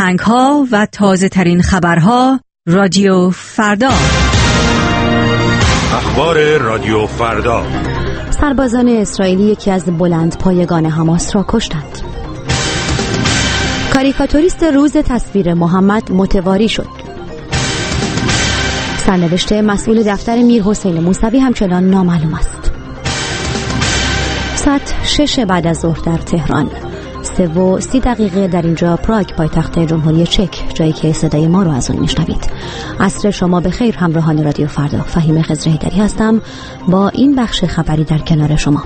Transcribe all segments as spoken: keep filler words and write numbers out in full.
آهنگ‌ها و تازه‌ترین خبرها رادیو فردا. اخبار رادیو فردا. سربازان اسرائیلی یکی از بلندپایگان حماس را کشتند. کاریکاتوریست روز تصویر محمد متواری شد. سرنوشت مسئول دفتر میرحسین موسوی همچنان نامعلوم است. ساعت شش بعد از ظهر در تهران، سه و سی دقیقه در اینجا پراگ، پایتخت جمهوری چک، جایی که صدای ما رو از اون میشنوید. عصر شما بخیر همراهان رادیو فردا. فهیم خضرهیدری هستم با این بخش خبری در کنار شما.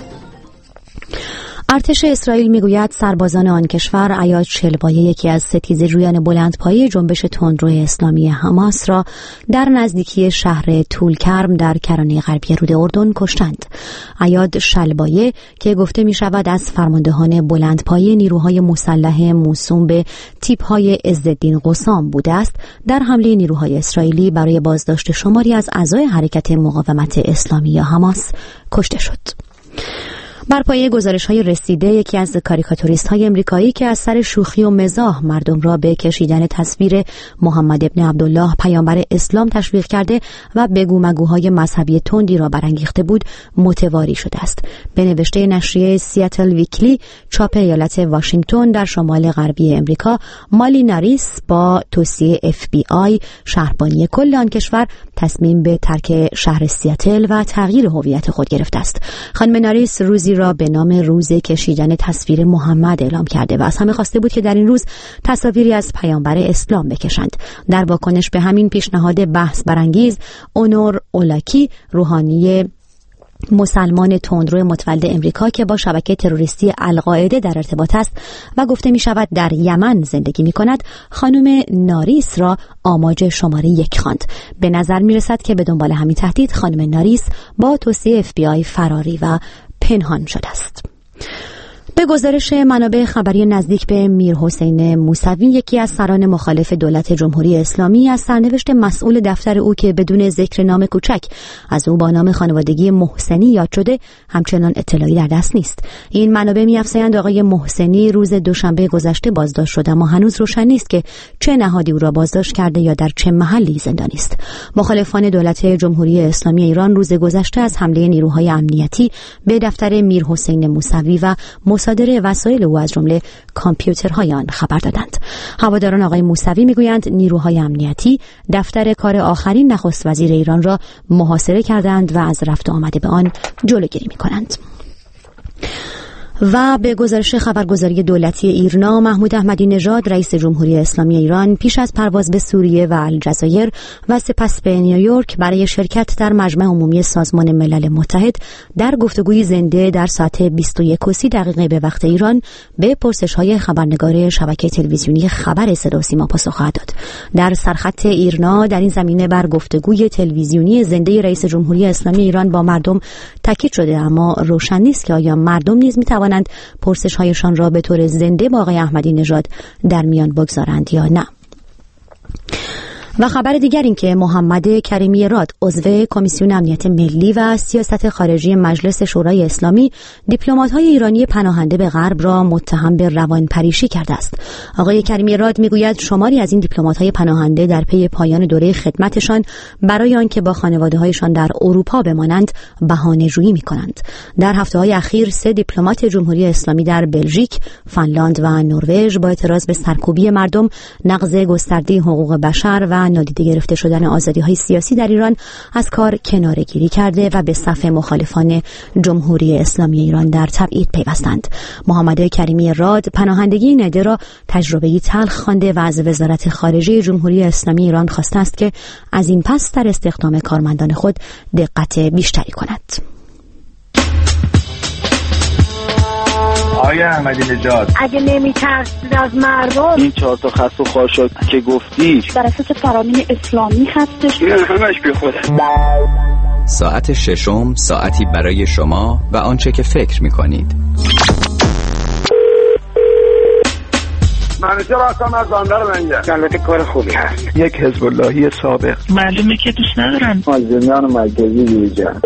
ارتش اسرائیل میگوید سربازان آن کشور عیاد شلبایه، یکی از ستیزجویان بلندپایه جنبش تندرو اسلامی حماس را در نزدیکی شهر طولکرم در کرانه غربی رود اردن کشتند. عیاد شلبایه که گفته می شود از فرماندهان بلندپایه نیروهای مسلح موسوم به تیپ‌های عزالدین قسام بوده است، در حمله نیروهای اسرائیلی برای بازداشت شماری از اعضای حرکت مقاومت اسلامی یا حماس کشته شد. بر پایه گزارش‌های رسیده، یکی از کاریکاتوریست‌های امریکایی که از سر شوخی و مزاح مردم را به کشیدن تصویر محمد ابن عبدالله پیامبر اسلام تشویق کرده و بگو مگوهای مذهبی تندی را برانگیخته بود، متواری شده است. به نوشته نشریه سیاتل ویکلی چاپ ایالت واشنگتن در شمال غربی امریکا، مالی ناریس با توصیه اف بی آی شهربانی کل آن کشور تصمیم به ترک شهر سیاتل و تغییر هویت خود گرفته است. خانم ناریس روزی را به نام روز کشیدن تصویر محمد اعلام کرده و از همه خواسته بود که در این روز تصاویری از پیامبر اسلام بکشند. در واکنش به همین پیشنهاد بحث برانگیز، اونور اولاکی، روحانی مسلمان تندرو متولد امریکا که با شبکه تروریستی القاعده در ارتباط است و گفته می شود در یمن زندگی می کند، خانم ناریس را آماج شماره یک خواند. به نظر می رسد که به دنبال همین تهدید خانم ناریس با توصیه اف بی آی فراری و پنهان شده است. به گزارش منابع خبری نزدیک به میرحسین موسوی، یکی از سران مخالف دولت جمهوری اسلامی، از سرنوشت مسئول دفتر او که بدون ذکر نام کوچک از او با نام خانوادگی محسنی یاد شده همچنان اطلاعی در دست نیست. این منابع می‌افزایند آقای محسنی روز دوشنبه گذشته بازداشت شد، اما هنوز روشن نیست که چه نهادی او را بازداشت کرده یا در چه محلی زندانی است. مخالفان دولت جمهوری اسلامی ایران روز گذشته از حمله نیروهای امنیتی به دفتر میرحسین موسوی و مصادره وسایل او از جمله کامپیوترهای آن خبر دادند. هواداران آقای موسوی میگویند نیروهای امنیتی دفتر کار آخرین نخست وزیر ایران را محاصره کردند و از رفت و آمد به آن جلوگیری میکنند. و به گزارش خبرگزاری دولتی ایرنا، محمود احمدی نژاد رئیس جمهوری اسلامی ایران پیش از پرواز به سوریه و الجزایر و سپس به نیویورک برای شرکت در مجمع عمومی سازمان ملل متحد در گفتگوی زنده در ساعت بیست و یک و سی دقیقه به وقت ایران به پرسش‌های خبرنگار شبکه تلویزیونی خبر صدا و سیما پاسخ خواهد داد. در سرخط ایرنا در این زمینه بر گفتگوی تلویزیونی زنده رئیس جمهوری اسلامی ایران با مردم تاکید شده، اما روشن نیست که آیا مردم نیز می‌توانند پرسش‌هایشان را به طور زنده با آقای احمدی نژاد در میان بگذارند یا نه. و خبر دیگر این که محمد کریمی راد عضو کمیسیون امنیت ملی و سیاست خارجی مجلس شورای اسلامی دیپلمات‌های ایرانی پناهنده به غرب را متهم به روانپریشی کرده است. آقای کریمی راد میگوید شماری از این دیپلمات‌های پناهنده در پی پایان دوره خدمتشان برای آنکه با خانواده‌هایشان در اروپا بمانند بهانه‌جویی می‌کنند. در هفته‌های اخیر سه دیپلمات جمهوری اسلامی در بلژیک، فنلاند و نروژ با اعتراض به سرکوبی مردم، نقض گسترده حقوق بشر و نادیده گرفته شدن آزادی‌های سیاسی در ایران از کار کناره‌گیری کرده و به صف مخالفان جمهوری اسلامی ایران در تبعید پیوستند. محمد کریمی راد پناهندگی نده را تجربه‌ای تلخ خوانده و از وزارت خارجه جمهوری اسلامی ایران خواسته است که از این پس در استخدام کارمندان خود دقت بیشتری کند. آقای احمدی نژاد، اگه نمی‌ترسید از مردم، این چهار تا خط و خاشاک که گفتی بر اساس فرامین اسلامی هستش، این همش بی خوده. ساعت ششم، ساعتی برای شما و آنچه که فکر می‌کنید. منوچه راستم از باندر منگه البته کار خوبی هست. یک حزب اللهی سابق. معلومه که دوست ندارن مازندران مرکزی بیرجان.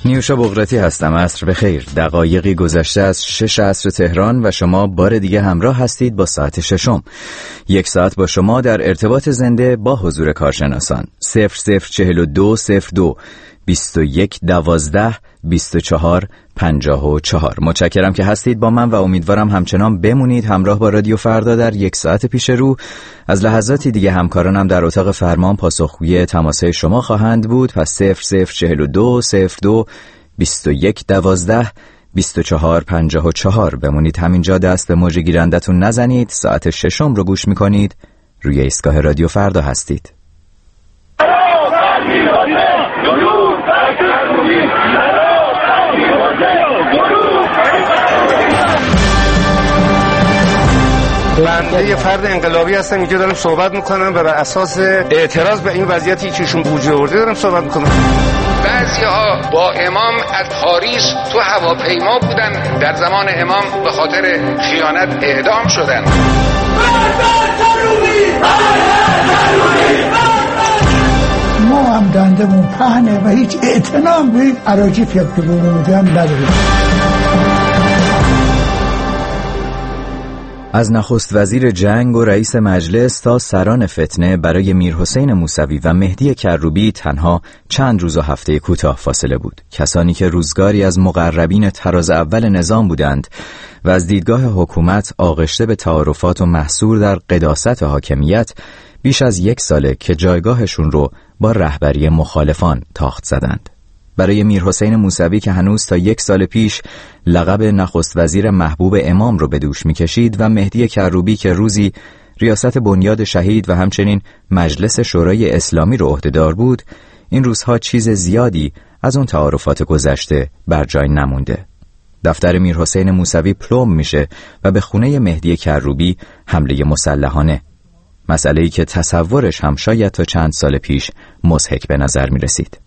نیوشا بغراتی هستم. عصر بخیر. دقایقی گذشته از شش عصر تهران و شما بار دیگه همراه هستید با ساعت ششم. یک ساعت با شما در ارتباط زنده با حضور کارشناسان. صفر صفر چهل و دو صفر دو بیست و یک دوازده بیست و چهار پنجاه و چهار. متشکرم که هستید با من و امیدوارم همچنان بمونید همراه با رادیو فردا در یک ساعت پیش رو. از لحظاتی دیگه همکارانم در اتاق فرمان پاسخگوی تماس‌های شما خواهند بود. پس صفر صفر چهل و دو صفر دو بیست و یک دوازده بیست و چهار پنجاه و چهار. بمونید همینجا، دست به موج گیرندتون نزنید. ساعت ششم رو گوش میکنید. روی ایستگاه رادیو فردا هستید. من یه فرد انقلابی هستم، اینجا دارم صحبت میکنم و بر اساس اعتراض به این وضعیتی که ایشون بوجه آورده دارم صحبت میکنم. بعضی‌ها با امام از پاریس تو هواپیما بودن، در زمان امام به خاطر خیانت اعدام شدن. ما هم دندمون پهنه و هیچ اعتنام به عراجی فکر بودیم نداریم. از نخست وزیر جنگ و رئیس مجلس تا سران فتنه برای میرحسین موسوی و مهدی کروبی تنها چند روز و هفته کوتاه فاصله بود. کسانی که روزگاری از مقربین تراز اول نظام بودند و از دیدگاه حکومت آغشته به تعارفات و محصور در قداست حاکمیت، بیش از یک ساله که جایگاهشون رو با رهبری مخالفان تاخت زدند. برای میرحسین موسوی که هنوز تا یک سال پیش لقب نخست وزیر محبوب امام رو به دوش می‌کشید و مهدی کروبی که روزی ریاست بنیاد شهید و همچنین مجلس شورای اسلامی رو عهده‌دار بود، این روزها چیز زیادی از اون تعارفات گذشته بر جای نمونده. دفتر میرحسین موسوی پلم میشه و به خونه مهدی کروبی حمله مسلحانه، مسئله‌ای که تصورش هم شاید تا چند سال پیش مضحک به نظر می‌رسید.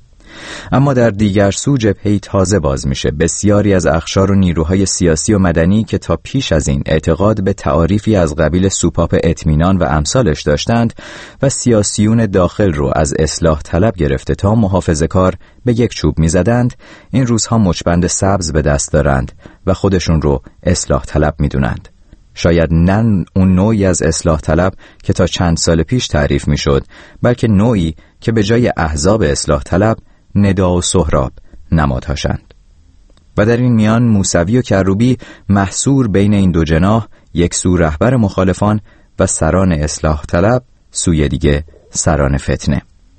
اما در دیگر سو جبهه‌ای تازه باز میشه. بسیاری از اقشار و نیروهای سیاسی و مدنی که تا پیش از این اعتقاد به تعاریفی از قبیل سوپاپ اطمینان و امثالش داشتند و سیاسیون داخل رو از اصلاح طلب گرفته تا محافظه‌کار به یک چوب میزدند، این روزها مچبند سبز به دست دارند و خودشون رو اصلاح طلب میدونند. شاید نه اون نوعی از اصلاح طلب که تا چند سال پیش تعریف میشد، بلکه نوعی که به جای احزاب اصلاح طلب ندا و سهراب نمادهاشند. و در این میان موسوی و کروبی محصور بین این دو جناح، یک سو رهبر مخالفان و سران اصلاح طلب، سوی دیگه سران فتنه.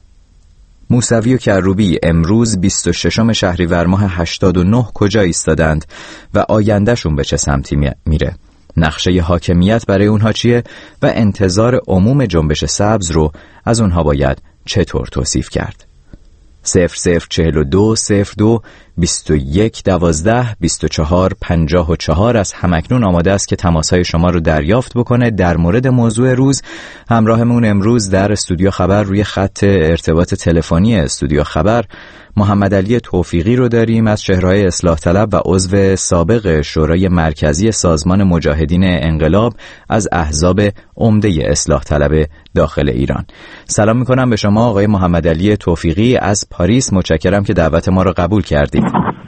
موسوی و کروبی امروز بیست و ششم شهریور ماه هشتاد و نه کجا ایستادند و آیندهشون به چه سمتی میره؟ نقشه حاکمیت برای اونها چیه و انتظار عموم جنبش سبز رو از اونها باید چطور توصیف کرد؟ صفر صفر چهل و دو صفر دو بیست و یک دوازده بیست و چهار پنجاه و چهار از همکنون آماده است که تماسهای شما رو دریافت بکنه. در مورد موضوع روز همراهمون امروز در استودیو خبر روی خط ارتباط تلفنی استودیو خبر محمد علی توفیقی رو داریم از چهره‌های اصلاح طلب و عضو سابق شورای مرکزی سازمان مجاهدین انقلاب از احزاب عمده اصلاح طلب داخل ایران. سلام میکنم به شما آقای محمد علی توفیقی از پاریس. متشکرم که دعوت ما رو قبول کردید.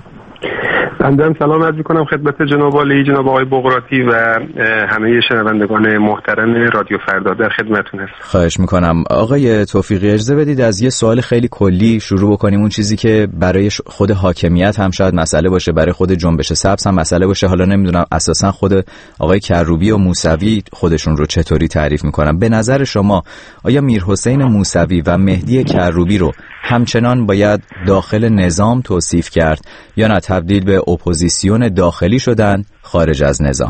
بنده سلام عرض می‌کنم خدمت جناب عالی، جناب آقای بغراتی و همه شنوندگان محترم رادیو فردا. در خدمتتون هستم. خواهش میکنم. آقای توفیقی اجازه بدید از یه سوال خیلی کلی شروع بکنیم. اون چیزی که برای خود حاکمیت هم شاید مسئله باشه، برای خود جنبش سبز هم مسئله باشه. حالا نمیدونم اساسا خود آقای کروبی و موسوی خودشون رو چطوری تعریف میکنن. به نظر شما آیا میرحسین موسوی و مهدی کروبی رو همچنان باید داخل نظام توصیف کرد یا نه تبدیل به اپوزیسیون داخلی شدن خارج از نظام؟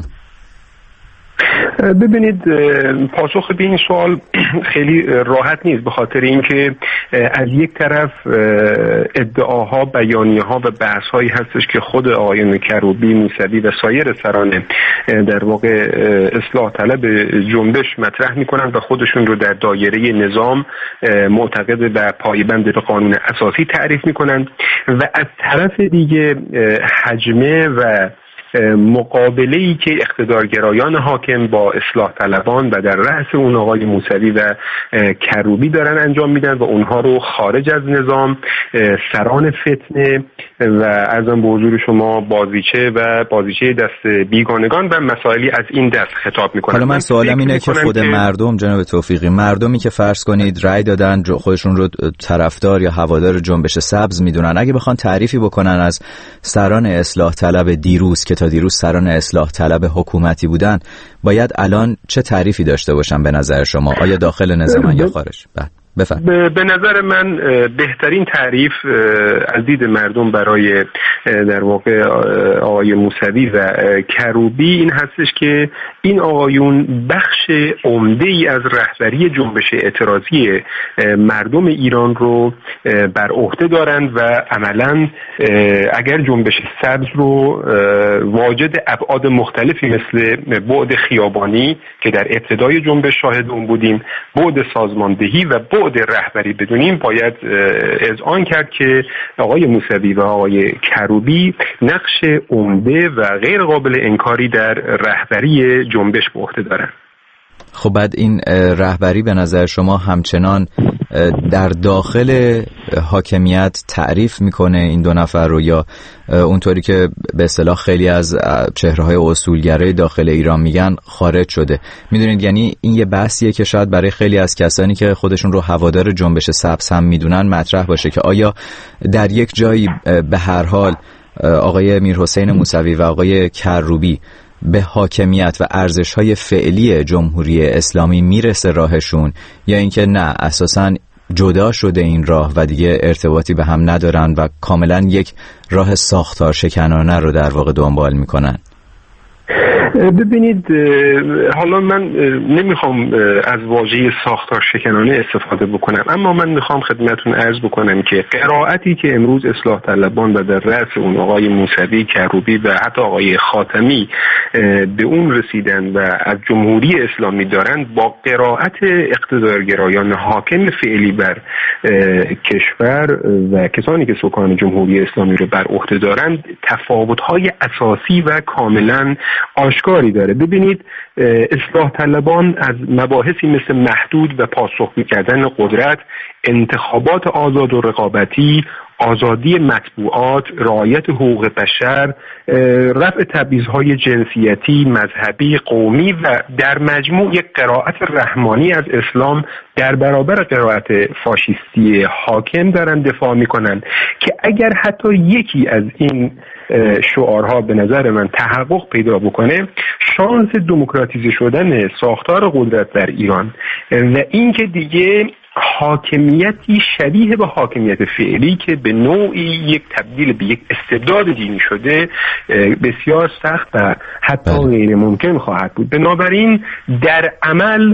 ببینید، پاسخ به این سوال خیلی راحت نیست، به خاطر اینکه از یک طرف ادعاها، بیانیه‌ها و بحث‌هایی هستش که خود آقایان کروبی، موسوی و سایر سران در واقع اصلاح طلب جنبش مطرح می‌کنند و خودشون رو در دایره نظام معتقد به پایبند به قانون اساسی تعریف می‌کنند و از طرف دیگه حجمه و مقابله‌ای که اقتدارگرایان حاکم با اصلاح طلبان و در رأس اون آقای موسوی و کروبی دارن انجام میدن و اونها رو خارج از نظام، سران فتنه و عرضم به حضور شما بازیچه و بازیچه دست بیگانگان و مسائلی از این دست خطاب میکنن. حالا من سوالم اینه که خود مردم جناب توفیقی، مردمی که فرض کنید رأی دادن، خودشون رو طرفدار یا هوادار جنبش سبز میدونن، اگه بخوان تعریفی بکنن از سران اصلاح طلب دیروز که تا دیروز سران اصلاح طلب حکومتی بودن، باید الان چه تعریفی داشته باشن به نظر شما؟ آیا داخل نظام یا خارج؟ بعد به, به نظر من بهترین تعریف از دید مردم برای در واقع آقای موسوی و کروبی این هستش که این آقایون بخش عمده‌ای از رهبری جنبش اعتراضی مردم ایران رو بر عهده دارند و عملاً اگر جنبش سبز رو واجد ابعاد مختلفی مثل بعد خیابانی که در ابتدای جنبش شاهد اون بودیم، بعد سازماندهی و بعد رهبری بدونیم، باید اذعان کرد که آقای موسوی و آقای کروبی نقش عمده و غیر قابل انکاری در رهبری جنبش به عهده دارند. خب بعد این رهبری به نظر شما همچنان در داخل حاکمیت تعریف میکنه این دو نفر رو، یا اونطوری که به اصطلاح خیلی از چهره‌های اصولگرای داخل ایران میگن خارج شده؟ میدونید یعنی این یه بحثیه که شاید برای خیلی از کسانی که خودشون رو هوادار جنبش سبز هم میدونن مطرح باشه که آیا در یک جایی به هر حال آقای میرحسین موسوی و آقای کروبی به حاکمیت و ارزش‌های فعلی جمهوری اسلامی میرسه راهشون، یا اینکه نه اساساً جدا شده این راه و دیگه ارتباطی به هم ندارن و کاملاً یک راه ساختار شکنانه رو در واقع دنبال میکنن؟ ببینید، حالا من نمیخوام از واژه ساختار شکنانه استفاده بکنم، اما من میخوام خدمتتون عرض بکنم که قرائتی که امروز اصلاح طلبان و در رأس اون آقای موسوی، کروبی و حتی آقای خاتمی به اون رسیدن و از جمهوری اسلامی دارند با قرائت اقتدارگرایان حاکم فعلی بر کشور و کسانی که سکان جمهوری اسلامی رو بر عهده دارند تفاوت‌های اساسی و کاملاً آشکاری داره. ببینید، اصلاح طلبان از مباحثی مثل محدود و پاسخگو کردن قدرت، انتخابات آزاد و رقابتی، آزادی مطبوعات، رعایت حقوق بشر، رفع تبعیض‌های جنسیتی، مذهبی، قومی و در مجموع یک قرائت رحمانی از اسلام در برابر قرائت فاشیستی حاکم دارن دفاع میکنن که اگر حتی یکی از این شعارها به نظر من تحقق پیدا بکنه، شانس دموکراتیزه شدن ساختار قدرت در ایران و اینکه دیگه حاکمیتی شبیه به حاکمیت فعلی که به نوعی یک تبدیل به یک استبداد دینی شده بسیار سخت و حتی غیر ممکن خواهد بود. بنابراین در عمل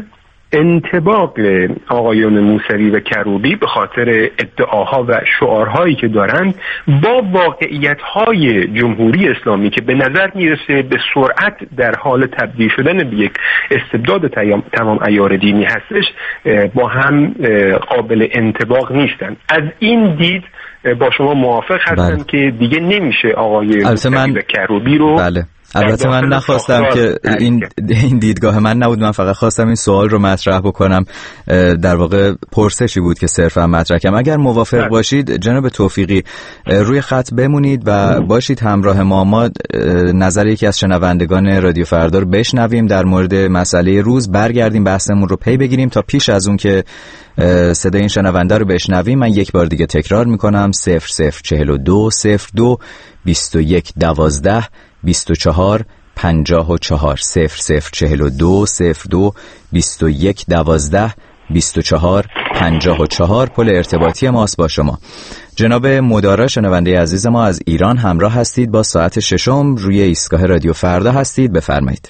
انطباق آقایان موسوی و کروبی به خاطر ادعاها و شعارهایی که دارند با واقعیت‌های جمهوری اسلامی که به نظر میرسه به سرعت در حال تبدیل شدن به یک استبداد تمام عیار دینی هستش، با هم قابل انطباق نیستن. از این دید با شما موافق هستم بله. که دیگه نمیشه آقای موسوی و کروبی رو بله. البته من نخواستم که این این دیدگاه من نبود، من فقط خواستم این سوال رو مطرح بکنم، در واقع پرسشی بود که صرفا مطرح کردم. اگر موافق بله. باشید جناب توفیقی روی خط بمونید و باشید همراه ما، ما نظر یکی از شنوندگان رادیو فردا رو بشنویم در مورد مسئله روز، برگردیم بحثمون رو پی بگیریم. تا پیش از اون که صدای این شنونده رو بشنویم من یک بار دیگه تکرار میکنم: صفر صفر چهل و دو صفر دو بیست و یک دوازده بیست و چهار پنجاه و چهار صفر صفر چهل و دو صفر دو بیست و یک دوازده بیست و چهار پنجاه و چهار پل ارتباطی ماست با شما. جناب مدارا، شنونده عزیز ما از ایران، همراه هستید با ساعت ششم روی ایستگاه رادیو فردا هستید، بفرمایید.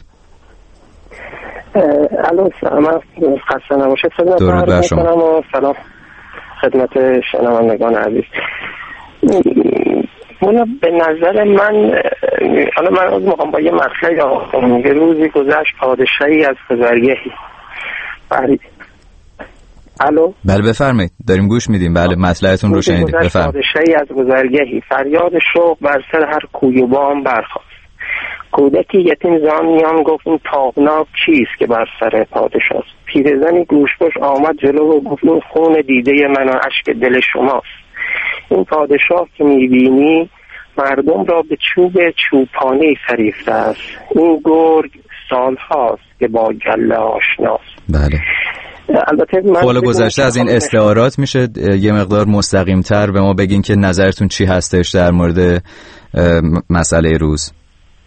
الو، سلام، خسته نباشید. درود بر شما. سلام خدمت شنوندگان عزیز. اونو به نظر من، حالا من از میخوام با یه مطلبی آقا میگه روزی گذشت پادشاهی از گذرگهی. بله الو بله بفرمایید، داریم گوش میدیم. بله مطلبتون رو شنیدیم، بفرمایید. پادشاهی از گذرگهی، فریاد شوق بر سر هر کوی و بام برخاست. کودکی یتیم زان میان گفت این تابناک چیست که بر سر پادشاست. پیرزنی گوشپوش آمد جلو و گفت این خون دیده من و اشک دل شماست. این پادشاه که میبینی مردم را به چوب چوپانی فریفته است. این گرگ سال هاست که با گله آشناست. بله. البته حالا گذشته از این استعارات میشه یه مقدار مستقیم تر به ما بگین که نظرتون چی هستش در مورد مسئله روز؟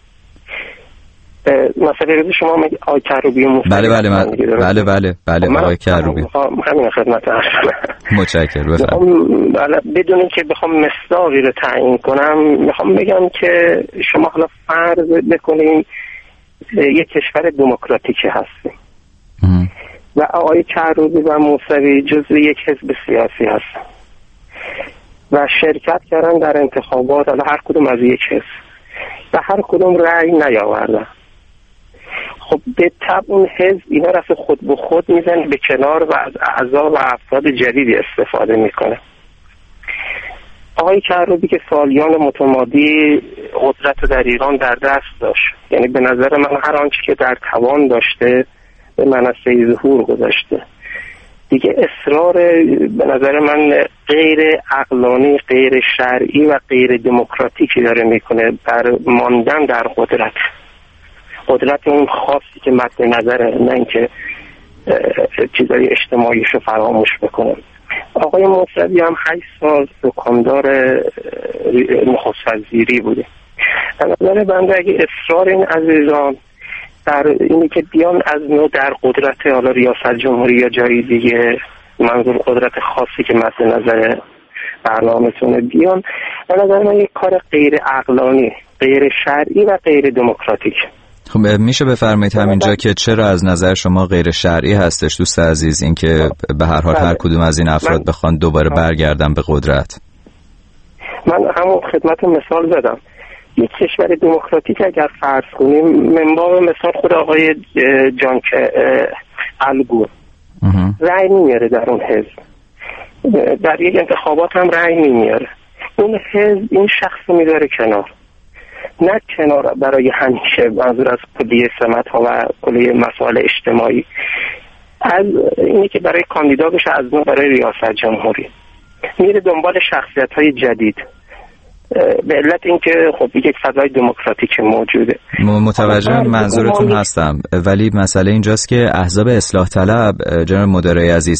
مسئله روز شما میگه آقای کروبی و موسوی. بله بله من... بله بله بله آقای کروبی. همین خدمت عرض. متشکرم. بفرمایید. بله بدون اینکه بخوام مصداقی رو تعیین کنم میخوام بگم که شما حالا فرض بکنین یک کشور دموکراتیکی هستیم و آقای کروبی و موسوی جزو یک حزب سیاسی هستن و شرکت کردن در انتخابات، حالا هر کدوم از یک حزب و هر کدوم رأی نیاوردن. خب به طبع اون حزب اینا را خود به خود میزنه به کنار و از اعضا و افراد جدیدی استفاده میکنه. آقای کروبی که سالیان متمادی قدرت در ایران در دست داشت، یعنی به نظر من هر آنچه که در توان داشته به منصه ظهور گذاشته دیگه. اصرار به نظر من غیر عقلانی، غیر شرعی و غیر دموکراتیکی داره میکنه بر ماندن در قدرت، قدرت اون خاصی که مد نظره، نه اینکه چیزای اجتماعیش رو فراموش بکنه. آقای موسوی هم هشت سال دکاندار نخست وزیری بوده. به نظر بنده اگه اصرار این عزیزان در اینی که بیان از نو در قدرت حالا ریاست جمهوری یا جایی دیگه، منظور قدرت خاصی که مد نظر برنامه‌تونه، بیان به نظر من یک کار غیر عقلانی، غیر شرعی و غیر دموکراتیک. خب میشه بفرمایید همینجا که چرا از نظر شما غیر شرعی هستش دوست عزیز این که به هر حال هر کدوم از این افراد بخوان دوباره برگردن به قدرت؟ من همون خدمت مثال زدم. یک کشور دموکراتیک اگر فرض کنیم، منبع مثال خود آقای جان الگو رأی نمیاره در اون حزب، در یک انتخابات هم رأی نمیاره. اون حزب این شخص رو میذاره کنار، نه کنار برای همیشه، منظور از کلیه سمت ها و کلیه مسائل اجتماعی، از اینی که برای کاندیدا بشه از نوع برای ریاست جمهوری میره دنبال شخصیت های جدید به علت اینکه خب یک فضای دموکراتیک موجوده. متوجه منظورتون هستم، ولی مسئله اینجاست که احزاب اصلاح طلب، جناب مدیرای عزیز،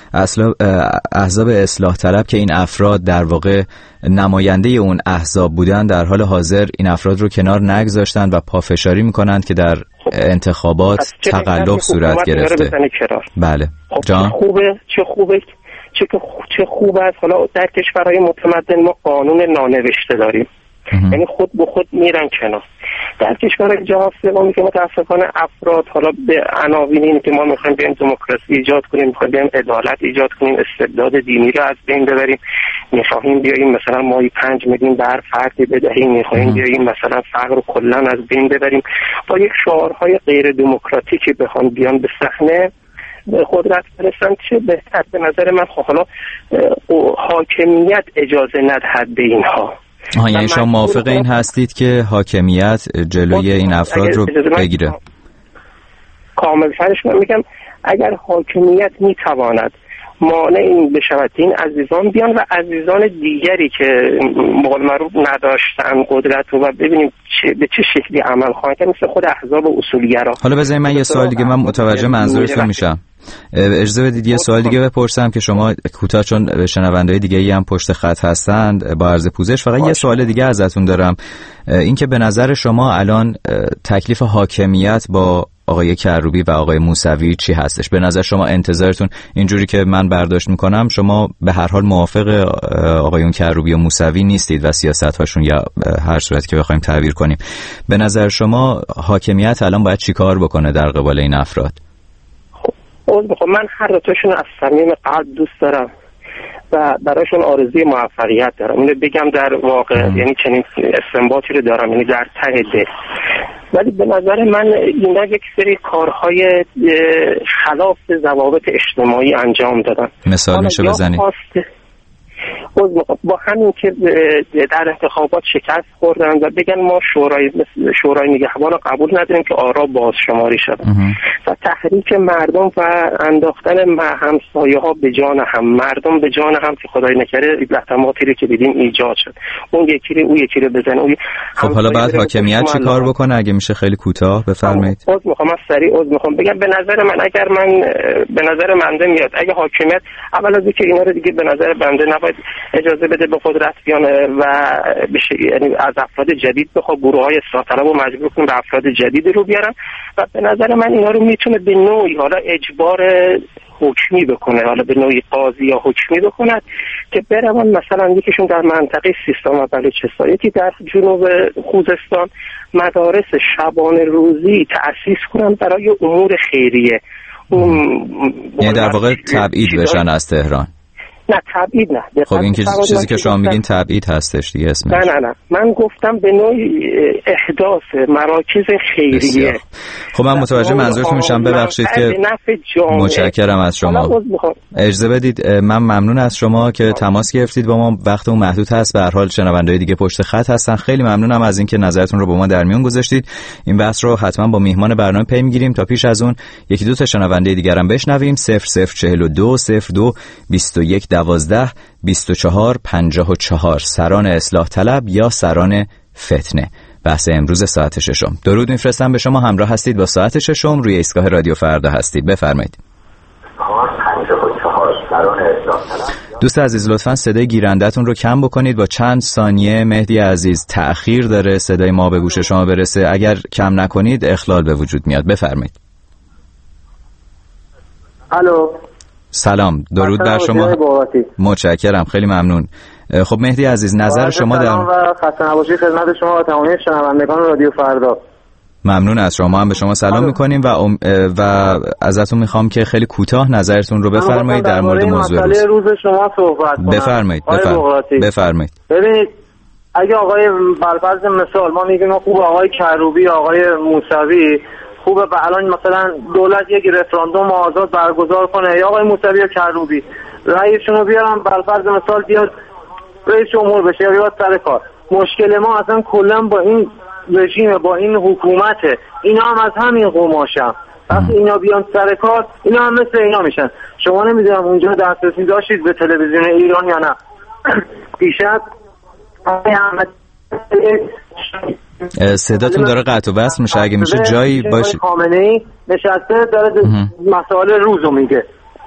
احزاب اصلاح طلب که این افراد در واقع نماینده اون احزاب بودن، در حال حاضر این افراد رو کنار نگذاشتن و پافشاری میکنند که در انتخابات تقلب صورت گرفته. بله خب جان خوبه، چه خوبه چه چه خوب است. حالا در کشورهای متمدن ما قانون نانوشته داریم، یعنی خود به خود میرن کنار. در کشورهای جهان سومی که متاسفانه افراد حالا به عناوین این که ما میخوایم بیایم دموکراسی ایجاد کنیم، میخوایم بیایم عدالت ایجاد کنیم، استبداد دینی رو از بین ببریم، میخوایم بیایم مثلا ماهی پنج میلیون بر فردی بدهیم، میخوایم بیایم مثلا فقر رو کلا از بین ببریم، با یک شعارهای غیر دموکراتیکی بخوان بیان به صحنه به قدرت برسن، چه بهتر. به نظر من خب حالا حاکمیت اجازه ندهد به اینها. آها، یعنی شما موافق این هستید که حاکمیت جلوی این افراد رو بگیره؟ کامل فرش من میگم اگر حاکمیت میتواند مانع این بشود این عزیزان بیان و عزیزان دیگری که مقال معروف نداشتن قدرت رو و ببینیم چه به چه شکلی عمل خواهند کرد، مثل خود احزاب اصولیگرا. حالا بذارید من یه سوال دیگه، من متوجه منظورتون میشم. اجازه بدید یه سوال دیگه بپرسم که شما کوتاه، چون شنونده‌های دیگه‌ای هم پشت خط هستند، با عرض پوزش فقط یه سوال دیگه ازتون دارم. این که به نظر شما الان تکلیف حاکمیت با آقای کروبی و آقای موسوی چی هستش؟ به نظر شما انتظارتون، اینجوری که من برداشت میکنم، شما به هر حال موافق آقایون کروبی و موسوی نیستید و سیاست هاشون یا هر صورتی که بخوایم تعبیر کنیم. به نظر شما حاکمیت الان باید چی کار بکنه در قبال این افراد؟ خب من هر دوتاشون از صمیم قلب دوست دارم و برایشون آرزوی موفقیت دارم. اینو بگم در واقع ام. یعنی چنین استنباطی رو دارم، یعنی در ته دل. ولی به نظر من اینا یک سری کارهای خلاف ضوابط اجتماعی انجام دادن. مثال میشه بزنید؟ با همین که در انتخابات شکست خوردن و بگن ما شورای شورای نگهبان رو قبول نداریم که آرا بازشماری شد و تحریک مردم و انداختن همسایه ها به جان هم، مردم به جان هم که خدای نکرده لطماتی رو که دیدیم ایجاد شد، اون یکی رو اون یکی رو بزنه. اون خب حالا بعد حاکمیت چه کار بکنه؟ اگه میشه خیلی کوتاه بفرمایید. عذر میخوام از سریع عذر میخوام بگم به نظر من اگر من به نظر منده میاد اگه حاکمیت اول از اینکه اینا رو دیگه به نظر بنده نباید اجازه بده به قدرت بیانه و بشه، یعنی از افراد جدید بخواد گروه‌های اصلاح طلب رو مجبور کنه به افراد جدید رو بیارن و به نظر من اینا رو میتونه به نوعی حالا اجبار حکمی بکنه، حالا به نوعی قاضی یا حکمی بکند که برون مثلا یکیشون در منطقه سیستان و بلوچستان، یکی در جنوب خوزستان مدارس شبانه روزی تأسیس کنن برای امور خیریه. یعنی در واقع تبعید بشن از تهران. نه تبعید نه. خب این که چیزی که شما میگین تبعید هستش دیگه اسمش. نه نه نه من گفتم به نوعی احداث مراکز خیریه. بسیار. خب من متوجه منظورتون میشم، ببخشید که متشکرم از شما. اجازه بدید من ممنون از شما که تماس گرفتید با ما، وقتمون محدود هست، به هر حال شنونده‌های دیگه پشت خط هستن. خیلی ممنونم از اینکه نظرتون رو با ما در میون گذاشتید. این بحث رو حتما با میهمان برنامه پی میگیریم. تا پیش از اون یکی دو تا شنونده دیگه هم بشنویم. صفر صفر چهل و دو صفر دو بیست و یک دوازده بیست و چهار پنجاه و چهار سران اصلاح طلب یا سران فتنه. بحث امروز ساعت ششم. درود میفرستم به شما، همراه هستید با ساعت ششم، روی ایستگاه رادیو فردا هستید. بفرمایید. دوست عزیز لطفاً صدای گیرنده‌تون رو کم بکنید، با چند ثانیه مهدی عزیز تأخیر داره صدای ما به گوش شما برسه. اگر کم نکنید اخلال به وجود میاد. بفرمایید. الو. سلام، درود بر شما. متشکرم، خیلی ممنون. خب مهدی عزیز نظر شما در سلام و خسته نباشید خدمت شما و تمامی شنوندگان رادیو فردا. ممنون از شما، هم به شما سلام میکنیم و ام و ازتون میخوام که خیلی کوتاه نظرتون رو بفرمایید در مورد موضوع روز. روز شما صحبت کنم. بفرمایید بفرمایید بفرمایید. ببینید اگه آقای برفرض مثال ما میگیم خوب آقای کروبی، آقای موسوی خوبه به الان مثلا دولت یک رفراندوم آزاد برگزار کنه یا آقای موسوی یا کروبی رئیسشون رو بیارن برفرض مثال بیاد رئیس جمهور بشه یا بیاد سر کار. مشکل ما اصلا کلا با این رژیم، با این حکومته. اینا هم از همین قماشن. وقتی اینا بیان سر کار اینا هم مثل اینا میشن. شما نمیدونم اونجا دسترسی داشتید به تلویزیون ایران یا نه؟ دیشب صداتون داره قطع و وصل میشه، اگه میشه جایی باشه. خامنه‌ای نشسته داره مسائل روزو میگه.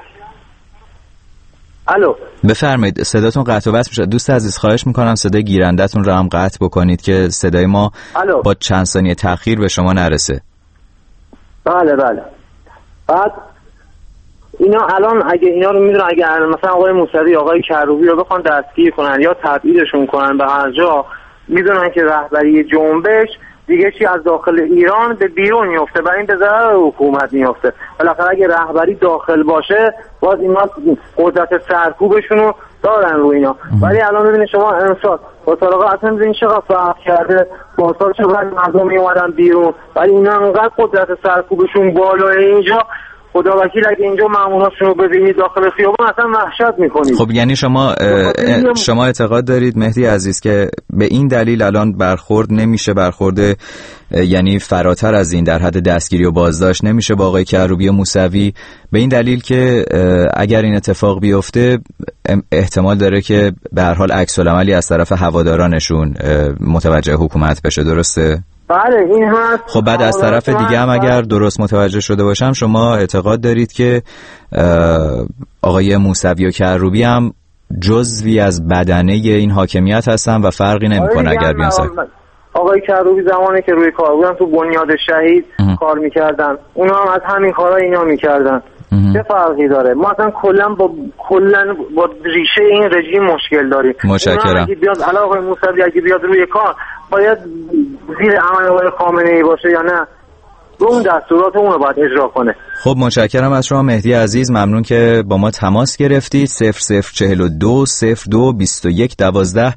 الو بفرمایید، صداتون قطع و وصل میشه. دوست عزیز خواهش میکنم صدای گیرنده‌تون رو هم قطع بکنید که صدای ما الو. با چند ثانیه تأخیر به شما نرسه. بله بله. بعد اینا الان اگه اینا رو میدونن، اگه مثلا آقای موسوی آقای کروبی رو بخوان دستگیر کنن یا تبعیدشون کنن به هر جا، میدونن که رهبری جنبش دیگه چی از داخل ایران به بیرون میفته و این به ضرر حکومت میفته. بالاخره اگه رهبری داخل باشه باز اینا قدرت سرکوبشون رو دارن رو اینا. ولی الان ببینید شما امسال با طالقا اصلا ببینید چقدر فرق کرده. با سال چقدر مردم میومدن بیرون ولی اینا انقدر قدرت سرکوبشون بالای اینجا. خدا وکیل اگه اینجا ماموناشون رو ببینید داخل خیابان اصلا وحشت میکنید. خب یعنی شما شما اعتقاد دارید مهدی عزیز که به این دلیل الان برخورد نمیشه، برخورد یعنی فراتر از این در حد دستگیری و بازداشت نمیشه با آقای کروبی و موسوی، به این دلیل که اگر این اتفاق بیفته احتمال داره که به هر حال عکس العملی از طرف هوادارانشون متوجه حکومت بشه، درسته؟ بله این هست. خب بعد از طرف دیگه هم اگر درست متوجه شده باشم شما اعتقاد دارید که آقای موسوی و کروبی هم جزوی از بدنه این حاکمیت هستن و فرقی نمیکنه اگر بیان سر. آقای کروبی زمانی که روی کار بودن تو بنیاد شهید اه. کار میکردن، اونا هم از همین کارا اینا میکردن. چه فرقی داره؟ ما اصلا کلا با کلا با ریشه این رژیم مشکل داریم. متشکرم. اگه بیاد علاوه آقای موسوی اگه بیاد روی کار باید زیر عمل آقای خامنه‌ای باشه یا نه؟ اون دستورات اون رو باید اجرا کنه. خب متشکرم از شما مهدی عزیز، ممنون که با ما تماس گرفتید. صفر صفر چهل و دو صفر دو بیست و یک دوازده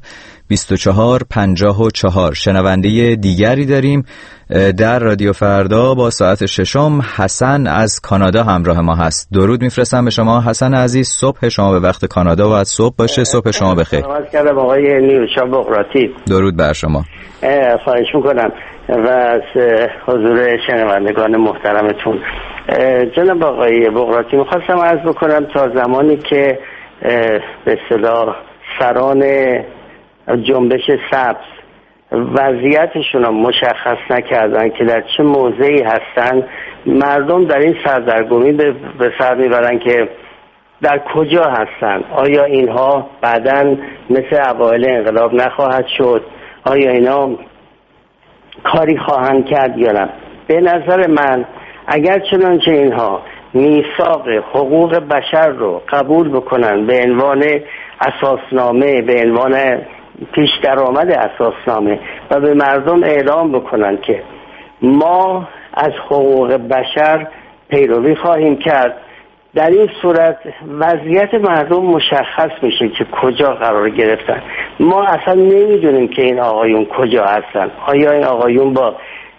بیست و چهار پنجاه و چهار. شنونده دیگری داریم در رادیو فردا با ساعت ششم. حسن از کانادا همراه ما هست. درود میفرستم به شما حسن عزیز. صبح شما به وقت کانادا و از صبح باشه. صبح شما بخیر. سلام کردم آقای نیوشا بغراتی. درود بر شما. خواهش میکنم و از حضور شنوندگان محترمتون. جناب آقای بغراتی، میخواستم عرض بکنم تا زمانی که به اصطلاح سران جنبش سبز وضعیتشون رو مشخص نکردن که در چه موضعی هستن، مردم در این سردرگمی به سر میبرن که در کجا هستن. آیا اینها بعداً مثل اوایل انقلاب نخواهد شد؟ آیا اینا کاری خواهند کرد یا نه؟ به نظر من اگر چنانچه اینها میثاق حقوق بشر رو قبول بکنن به عنوان اساسنامه، به عنوان پیش درآمد اساسنامه و به مردم اعلام بکنن که ما از حقوق بشر پیروی خواهیم کرد، در این صورت وضعیت مردم مشخص میشه که کجا قرار گرفتن. ما اصلا نمیدونیم که این آقایون کجا هستن. آیا این آقایون با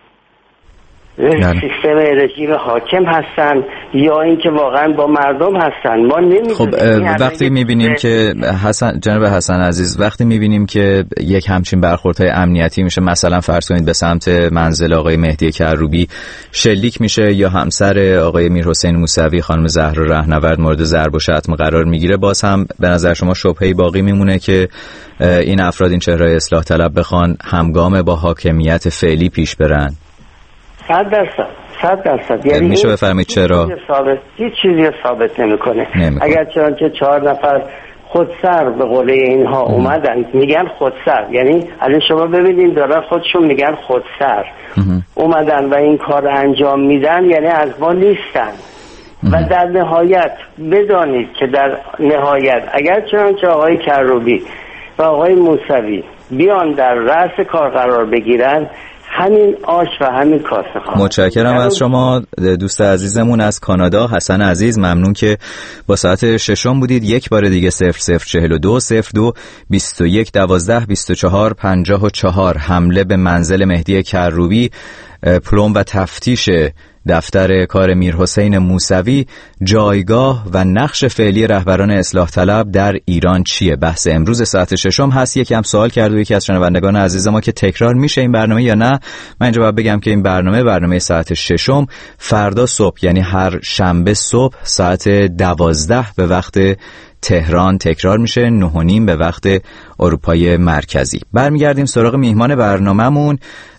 سیستم رژیم حاکم هستن یا اینکه واقعا با مردم هستن؟ ما نمیدونیم. خب وقتی میبینیم که حسن جناب حسن عزیز، وقتی میبینیم که یک همچین برخوردهای امنیتی میشه، مثلا فرض کنید به سمت منزل آقای مهدی کروبی شلیک میشه یا همسر آقای میرحسین موسوی خانم زهرا رهنورد مورد ضرب و شتم قرار میگیره، باز هم به نظر شما شبهه‌ای باقی میمونه که این افراد، این چهره‌های اصلاح طلب بخوان همگام با حاکمیت فعلی پیش برن؟ صد درصد صد درصد. یعنی میشه بفرمایید چرا؟ هیچ چیزی ثابت نمیکنه. اگر چنانچه چهار نفر خودسر به قول اینها اومدن، میگن خودسر، یعنی الان شما ببینید دارن خودشون میگن خودسر اومدن و این کار انجام میدن، یعنی از ما نیستن. و در نهایت بدانید که در نهایت اگر چنانچه آقای کروبی و آقای موسوی بیان در رأس کار قرار بگیرن، همین آش و همین کاسه خواهد. متشکرم از شما دوست عزیزمون از کانادا حسن عزیز. ممنون که با ساعت ششم بودید. یک بار دیگه صفر صفر چهل و دو صفر دو بیست و یک دوازده بیست و چهار پنجاه و چهار. حمله به منزل مهدی کروبی، پلم و تفتیش دفتر کار میرحسین موسوی، جایگاه و نقش فعلی رهبران اصلاح طلب در ایران چیه؟ بحث امروز ساعت ششم هست. یکی هم سوال کرد و یکی از شنوندگان عزیز ما که تکرار میشه این برنامه یا نه. من اینجا باید بگم که این برنامه برنامه ساعت ششم فردا صبح، یعنی هر شنبه صبح ساعت دوازده به وقت تهران تکرار میشه، نه و نیم به وقت اروپای مرکزی. برمیگردیم سراغ میهمان برنامه‌مون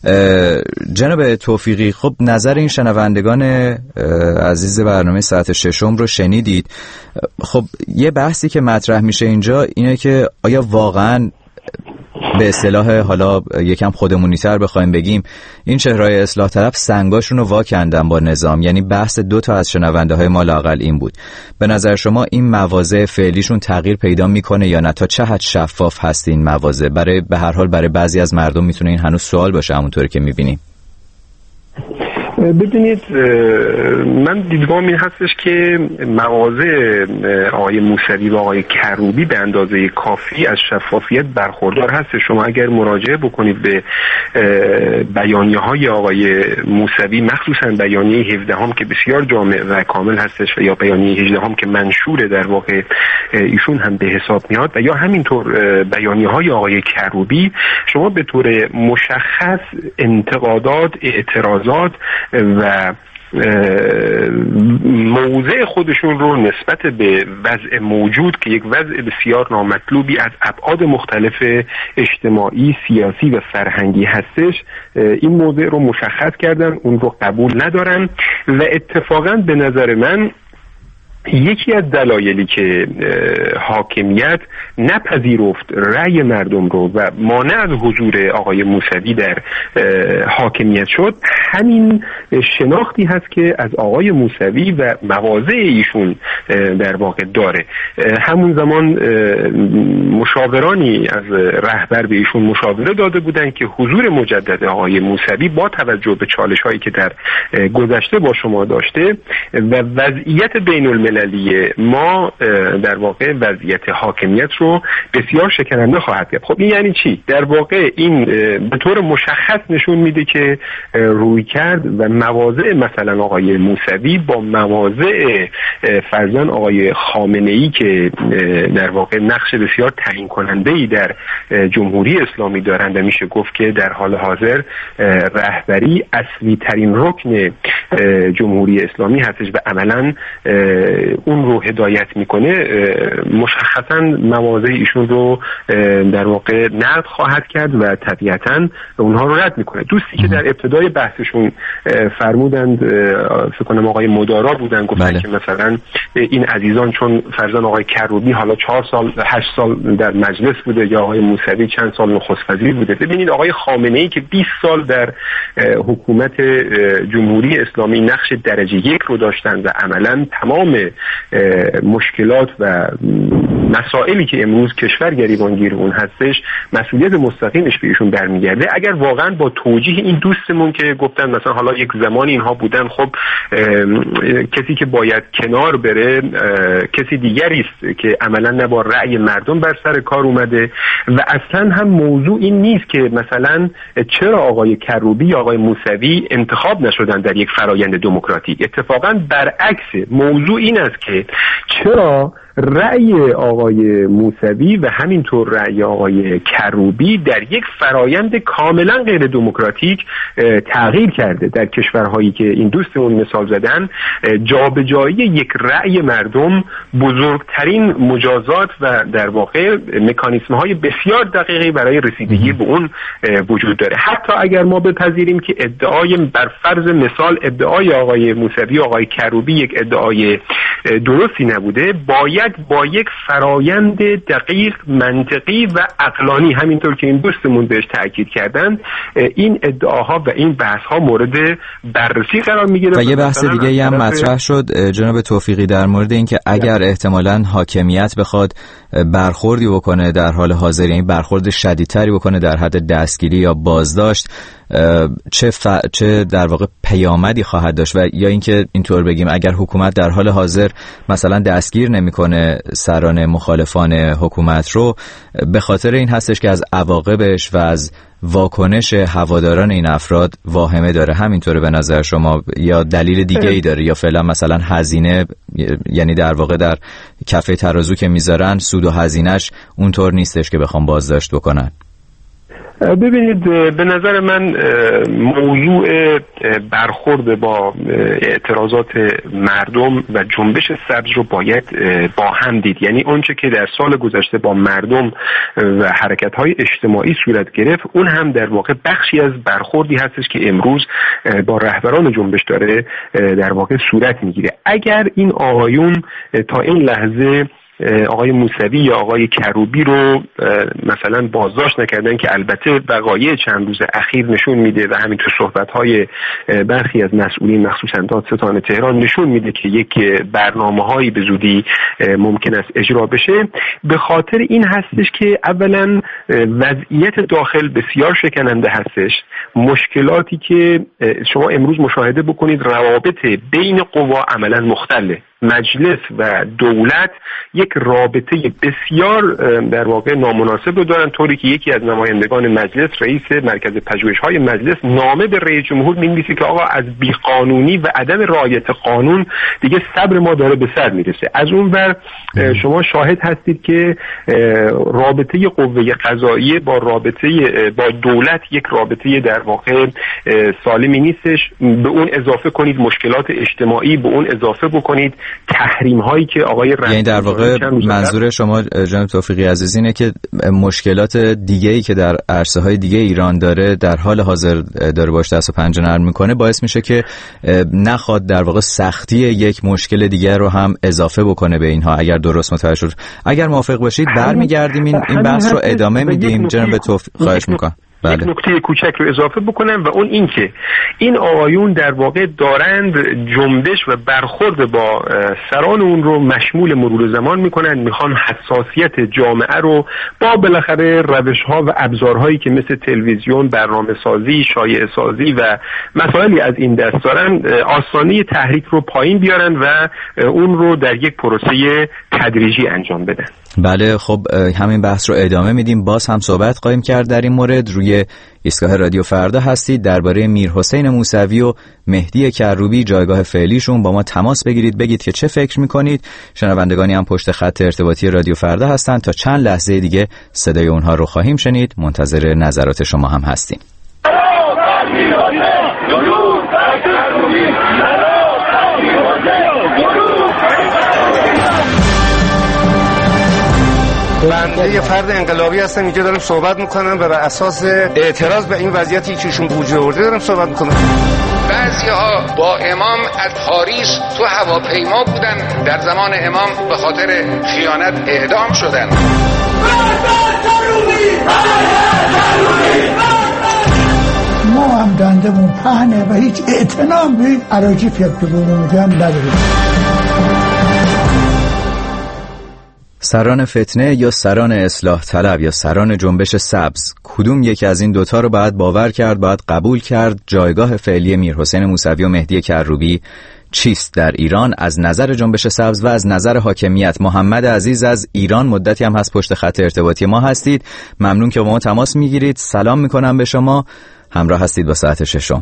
جناب توفیقی. خب نظر این شنوندگان عزیز برنامه ساعت ششم رو شنیدید. خب یه بحثی که مطرح میشه اینجا اینه که آیا واقعاً به اصطلاح حالا یکم خودمونی‌تر بخوایم بگیم این چهره‌های اصلاح طلب سنگاشون رو واکندن با نظام؟ یعنی بحث دو تا از شنونده های ما لااقل این بود. به نظر شما این مواضع فعلیشون تغییر پیدا میکنه یا نه؟ تا چه حد شفاف هست این مواضع؟ برای به هر حال برای بعضی از مردم میتونه این هنوز سوال باشه، همونطوری که میبینیم. ببینید، من دیدگاهم این هستش که مواضع آقای موسوی و آقای کروبی به اندازه کافی از شفافیت برخوردار هست. شما اگر مراجعه بکنید به بیانیه های آقای موسوی، مخصوصا بیانیه هفدهم که بسیار جامع و کامل هستش و یا بیانیه هجدهم که منشور در واقع ایشون هم به حساب میاد، و یا همینطور بیانیه های آقای کروبی، شما به طور مشخص انتقادات، اعتراضات و موضع خودشون رو نسبت به وضع موجود که یک وضع بسیار نامطلوبی از ابعاد مختلف اجتماعی، سیاسی و فرهنگی هستش، این موضع رو مشخص کردن، اون رو قبول ندارن. و اتفاقا به نظر من یکی از دلایلی که حاکمیت نپذیرفت رأی مردم رو و مانع از حضور آقای موسوی در حاکمیت شد، همین شناختی هست که از آقای موسوی و مواضع ایشون در واقع داره. همون زمان مشاورانی از رهبر به ایشون مشاوره داده بودن که حضور مجدد آقای موسوی با توجه به چالش هایی که در گذشته با شما داشته و وضعیت بین الملل المللی ما در واقع وضعیت حاکمیت رو بسیار شکننده خواهد کرد. خب این یعنی چی؟ در واقع این به طور مشخص نشون میده که رویکرد و مواضع مثلا آقای موسوی با مواضع فرزند آقای خامنه‌ای که در واقع نقش بسیار تعیین کننده‌ای در جمهوری اسلامی دارند و میشه گفت که در حال حاضر رهبری اصلی ترین رکن جمهوری اسلامی هستش و عملاً اون رو هدایت میکنه، مشخصاً مواضع ایشون رو در واقع نقد خواهد کرد و طبیعتاً اونها رو رد میکنه. دوستی که در ابتدای بحثشون فرمودند، فکر کنم آقای مدارا بودن، گفتن بله. که مثلا این عزیزان چون فرزند آقای کروبی حالا چهار سال هشت سال در مجلس بوده یا آقای موسوی چند سال نخست وزیر بوده. ببینید آقای خامنه‌ای که بیست سال در حکومت جمهوری اسلامی نقش درجه یک رو داشتن و عملاً تمام مشکلات و مسائلی که امروز کشور گریبانگیر اون هستش مسئولیت مستقیمش به ایشون برمیگرده. اگر واقعا با توجیه این دوستمون که گفتن مثلا حالا یک زمانی اینها بودن، خب کسی که باید کنار بره کسی دیگری است که عملا نه با رأی مردم بر سر کار اومده و اصلا هم موضوع این نیست که مثلا چرا آقای کروبی یا آقای موسوی انتخاب نشدن در یک فرایند دموکراتیک. اتفاقا برعکس موضوع این است که چرا رأی آقای موسوی و همینطور رأی آقای کروبی در یک فرایند کاملا غیر دموکراتیک تغییر کرده. در کشورهایی که این دوستمون مثال زدن، جابجایی یک رأی مردم بزرگترین مجازات و در واقع مکانیزم‌های بسیار دقیقی برای رسیدگی به اون وجود داره. حتی اگر ما بپذیریم که ادعای بر فرض مثال ادعای آقای موسوی و آقای کروبی یک ادعای درستی نبوده، باید با یک فرایند دقیق، منطقی و عقلانی، همینطور که این دوستمون بهش تاکید کردن، این ادعاها و این بحث‌ها مورد بررسی قرار میگیره. و یه بحث دیگه هم مطرح شد جناب توفیقی در مورد اینکه اگر احتمالاً حاکمیت بخواد برخوردی بکنه در حال حاضر، یعنی برخورد شدیدتری بکنه در حد دستگیری یا بازداشت، چه ف... چه در واقع پیامدی خواهد داشت، و یا اینکه اینطور بگیم اگر حکومت در حال حاضر مثلا دستگیر نمیکنه سران مخالفان حکومت رو، به خاطر این هستش که از عواقبش و از واکنش هواداران این افراد واهمه داره. همینطوره به نظر شما یا دلیل دیگه ای داره، یا فعلا مثلا هزینه، یعنی در واقع در کفه ترازو که میذارن سود و هزینهش اونطور نیستش که بخوام بازداشت بکنن؟ ببینید به نظر من موضوع برخورد با اعتراضات مردم و جنبش سبز رو باید با هم دید. یعنی اونچه که در سال گذشته با مردم و حرکت‌های اجتماعی صورت گرفت، اون هم در واقع بخشی از برخوردی هستش که امروز با رهبران جنبش داره در واقع صورت میگیره. اگر این آقایون تا این لحظه آقای موسوی یا آقای کروبی رو مثلا بازداشت نکردن، که البته وقایع چند روز اخیر نشون میده و همینطور صحبت‌های برخی از مسئولین مخصوصا دادستان تهران نشون میده که یک برنامه‌هایی به زودی ممکن است اجرا بشه، به خاطر این هستش که اولا وضعیت داخل بسیار شکننده هستش. مشکلاتی که شما امروز مشاهده بکنید، روابط بین قوا عملا مختله. مجلس و دولت یک رابطه بسیار در واقع نامناسب رو دارن، طوری که یکی از نمایندگان مجلس، رئیس مرکز پژوهش‌های مجلس، نامه به رئیس جمهور می‌نویسه که آقا از بیقانونی و عدم رعایت قانون دیگه صبر ما داره به سر میرسه. از اون ور شما شاهد هستید که رابطه قوه قضاییه با رابطه با دولت یک رابطه در واقع سالمی نیستش. به اون اضافه کنید مشکلات اجتماعی، به اون اضافه بکنید تحریم هایی که آقای رئیس، یعنی در واقع منظور شما جناب توفیقی عزیز اینه که مشکلات دیگه‌ای که در عرصه‌های دیگه ایران داره در حال حاضر داره باش دست و پنجه نرم میکنه، باعث میشه که نخواد در واقع سختی یک مشکل دیگر رو هم اضافه بکنه به اینها. اگر درست متوجه شد، اگر موافق باشید برمیگردیم این این بحث رو ادامه میدیم. جناب توفیقی خواهش میکنم. بله. یک نکته کوچک رو اضافه بکنم و اون این که این آقایون در واقع دارند جنبش و برخورد با سران اون رو مشمول مرور زمان میکنند، میخوان حساسیت جامعه رو با بالاخره روش‌ها و ابزارهایی که مثل تلویزیون، برنامه‌سازی، شایعه سازی و مسائلی از این دست دارن آسانی تحریک رو پایین بیارن و اون رو در یک پروسه تدریجی انجام بدن. بله خب همین بحث رو ادامه میدیم. باز هم صحبت خواهیم کرد در این مورد. روی ایستگاه رادیو فردا هستید. درباره میرحسین موسوی و مهدی کروبی جایگاه فعلیشون با ما تماس بگیرید، بگید که چه فکر میکنید. شنوندگانی هم پشت خط ارتباطی رادیو فردا هستند. تا چند لحظه دیگه صدای اونها رو خواهیم شنید. منتظر نظرات شما هم هستیم. بنده یه فرد انقلابی هستم، اینجا دارم صحبت میکنم و بر اساس اعتراض به این وضعیتی که ایشون بوجه آورده دارم صحبت میکنم. بعضی‌ها با امام از پاریس تو هواپیما بودن، در زمان امام به خاطر خیانت اعدام شدن. ما هم دندمون پهنه و هیچ اعتنام به عراجی فکرمون هم نداریم. سران فتنه یا سران اصلاح طلب یا سران جنبش سبز، کدوم یکی از این دوتا رو باید باور کرد، باید قبول کرد؟ جایگاه فعلی میرحسین موسوی و مهدی کروبی چیست در ایران از نظر جنبش سبز و از نظر حاکمیت؟ محمد عزیز از ایران مدتی هم هست پشت خط ارتباطی ما هستید. ممنون که با ما تماس میگیرید. سلام میکنم به شما. همراه هستید با ساعت ششم.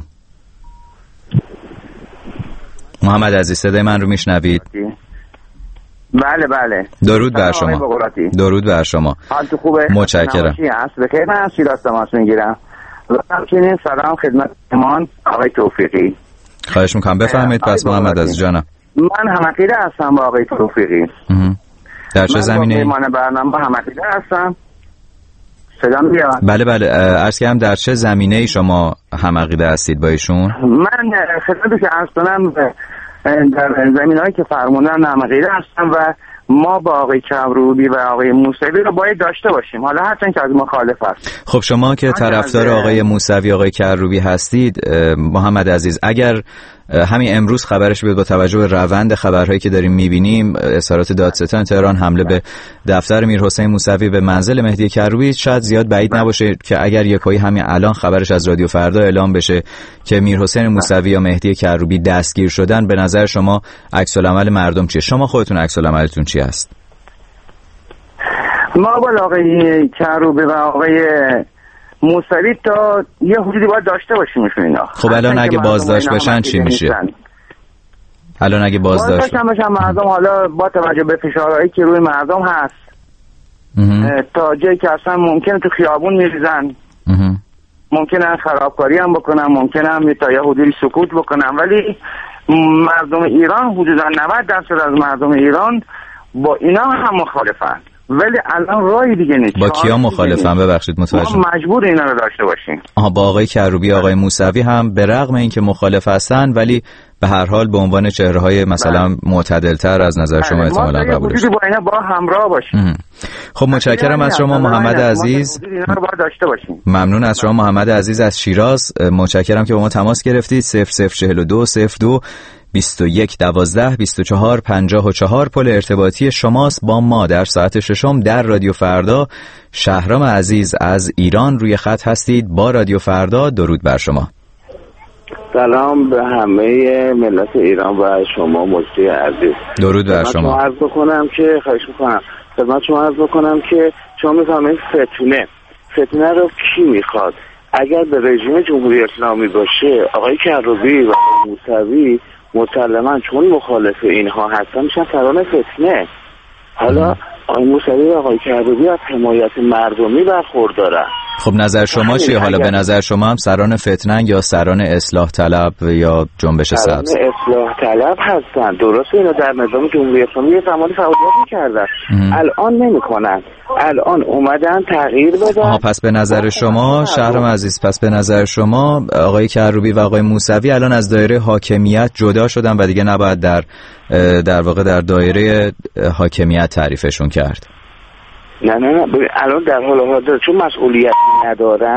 محمد عزیز صدای من رو میشنوید؟ بله بله. درود بر شما. درود بر شما. حالت خوبه؟ متشکرم. هست بخیر. من از شیراز تماس میگیرم. و همچنین سلام خدمت ایمان آقای توفیقی. خواهش میکنم بفرمایید. پس محمد عزیز جانم. من هم عقیده هستم با آقای توفیقی. در چه زمینه؟ من برنامه هم عقیده هستم. سلام بیاد. بله بله. عرض کردم در چه زمینه شما هم عقیده هستید با ایشون؟ من خدمتی که عرض کنم در زمینه‌ای که فرمودن هم عقیده هستم و ما با آقای کروبی و آقای موسوی رو باید داشته باشیم، حالا هرچند که از مخالف است. خب شما که طرفدار آقای موسوی آقای کروبی هستید محمد عزیز، اگر همین امروز خبرش بیاد با توجه به روند خبرهایی که داریم میبینیم، اظهارات دادستان تهران، حمله به دفتر میرحسین موسوی، به منزل مهدی کروبی، شاید زیاد بعید نباشه که اگر یکایی همین الان خبرش از رادیو فردا اعلام بشه که میرحسین موسوی یا مهدی کروبی دستگیر شدن، به نظر شما عکس العمل مردم چیه؟ شما خودتون عکس العملتون چی است؟ ما با آقای کروبی و آقای موسوی تا یه حدودی باید داشته باشیم اینا. خب الان اگه بازداشت بشن چی میشه؟ الان اگه بازداشت بشن مردم، حالا با توجه به فشارهایی که روی مردم هست تا جایی که اصلا ممکنه تو خیابون میریزن، ممکنه خرابکاری هم بکنن، ممکنه هم تا یه حدودی سکوت بکنن، ولی مردم ایران حدودا نود درصد از مردم ایران با اینا هم مخالفن، ولی الان راهی دیگه نیست. با کیا مخالفن؟ ببخشید متوجه. ما مجبور اینا رو داشته باشیم. آها، با آقای کروبی آقای موسوی هم به رغم اینکه مخالف هستن ولی به هر حال به عنوان چهره‌های مثلا معتدل‌تر از نظر شما احتمالاً قبولش. ما با اینا با همراه باشیم. خب متشکرم از شما محمد عزیز. اینا رو باید داشته باشیم. ممنون از شما محمد عزیز از شیراز. متشکرم که با ما تماس گرفتید. صفر صفر چهل و دو صفر دو بیست و یک دوازده بیست و چهار پنجاه و چهار پل ارتباطی شماست با ما در ساعت ششم در رادیو فردا. شهرام عزیز از ایران روی خط هستید با رادیو فردا. درود بر شما. سلام به همه ملت ایران و شما مجری عزیز. درود بر شما. عرض بکنم که خواهش میکنم خدمت شما عرض بکنم که شما میفهمید فتنه فتنه رو کی میخواد؟ اگر به رژیم جمهوری اسلامی باشه آقای کروبی و موسوی مسلما چون مخالف اینها هستن میشن سران فتنه. حالا آقای موسوی و آقای کروبی از حمایت مردمی برخوردارن. خب نظر شما چیه؟ حالا به نظر شما هم سران فتنه یا سران اصلاح طلب یا جنبش سبز؟ سران اصلاح طلب هستن. درسته اینا در نظام جمهوری اسلامی یه زمانی فعالیت می‌کردن، الان نمی‌کنن، الان اومدن تغییر بدن. آها، پس به نظر شما شهرام عزیز، پس به نظر شما آقای کروبی و آقای موسوی الان از دایره حاکمیت جدا شدن و دیگه نباید در در واقع در دایره حاکمیت تعریفشون کرد؟ نه نه نه الان در حال حاضر چون مسئولیت ندارن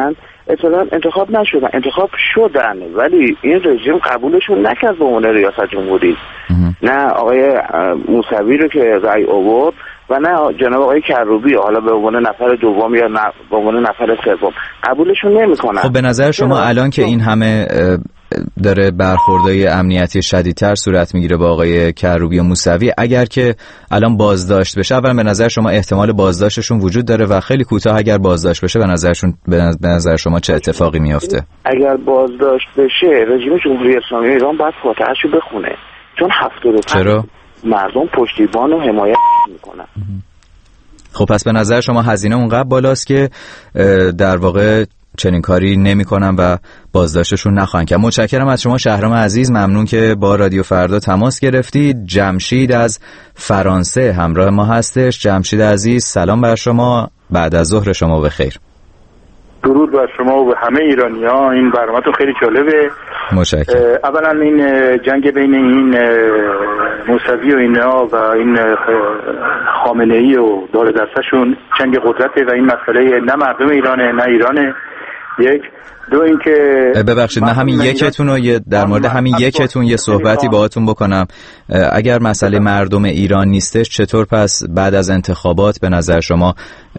اصلا انتخاب نشدن، انتخاب شدن ولی این رژیم قبولشون نکرد به عنوان ریاست جمهوری. نه آقای موسوی رو که رأی آورد و نه جناب آقای کروبی، حالا به عنوان نفر دوم یا نه به عنوان نفر سوم قبولشون نمیکنن. خب به نظر شما الان که این همه داره برخوردهای امنیتی شدیدتر صورت میگیره با آقای کروبی و موسوی، اگر که الان بازداشت بشه، اولا به نظر شما احتمال بازداشتشون وجود داره و خیلی کوتاه اگر بازداشت بشه به نظرشون به نظر شما چه اتفاقی میفته؟ اگر بازداشت بشه رژیم جمهوری اسلامی ایران باید فاتحه‌شو بخونه، چون هفتاد و پنج مردم پشتیبان و حمایت میکنن. خب پس به نظر شما هزینه اونقدر بالاست که در واقع چنین کاری نمی‌کنن و بازداشتشون نخواهند کرد. متشکرم از شما شهرام عزیز، ممنون که با رادیو فردا تماس گرفتید. جمشید از فرانسه همراه ما هستش. جمشید عزیز سلام بر شما، بعد از ظهر شما بخیر. درود بر شما و به همه ایرانی‌ها. این برنامه‌تون خیلی جالبه. متشکرم. اولا این جنگ بین این موسوی و اینا و این خامنه‌ای و دار دستشون جنگ قدرته و این مسئله نه مردم ایرانه نه ایرانه. یک دو اینکه ببخشید من همین یکتون رو یه در مورد همین یکتون یه صحبتی باهاتون بکنم. اگر مسئله مردم ایران نیستش، چطور پس بعد از انتخابات به نظر شما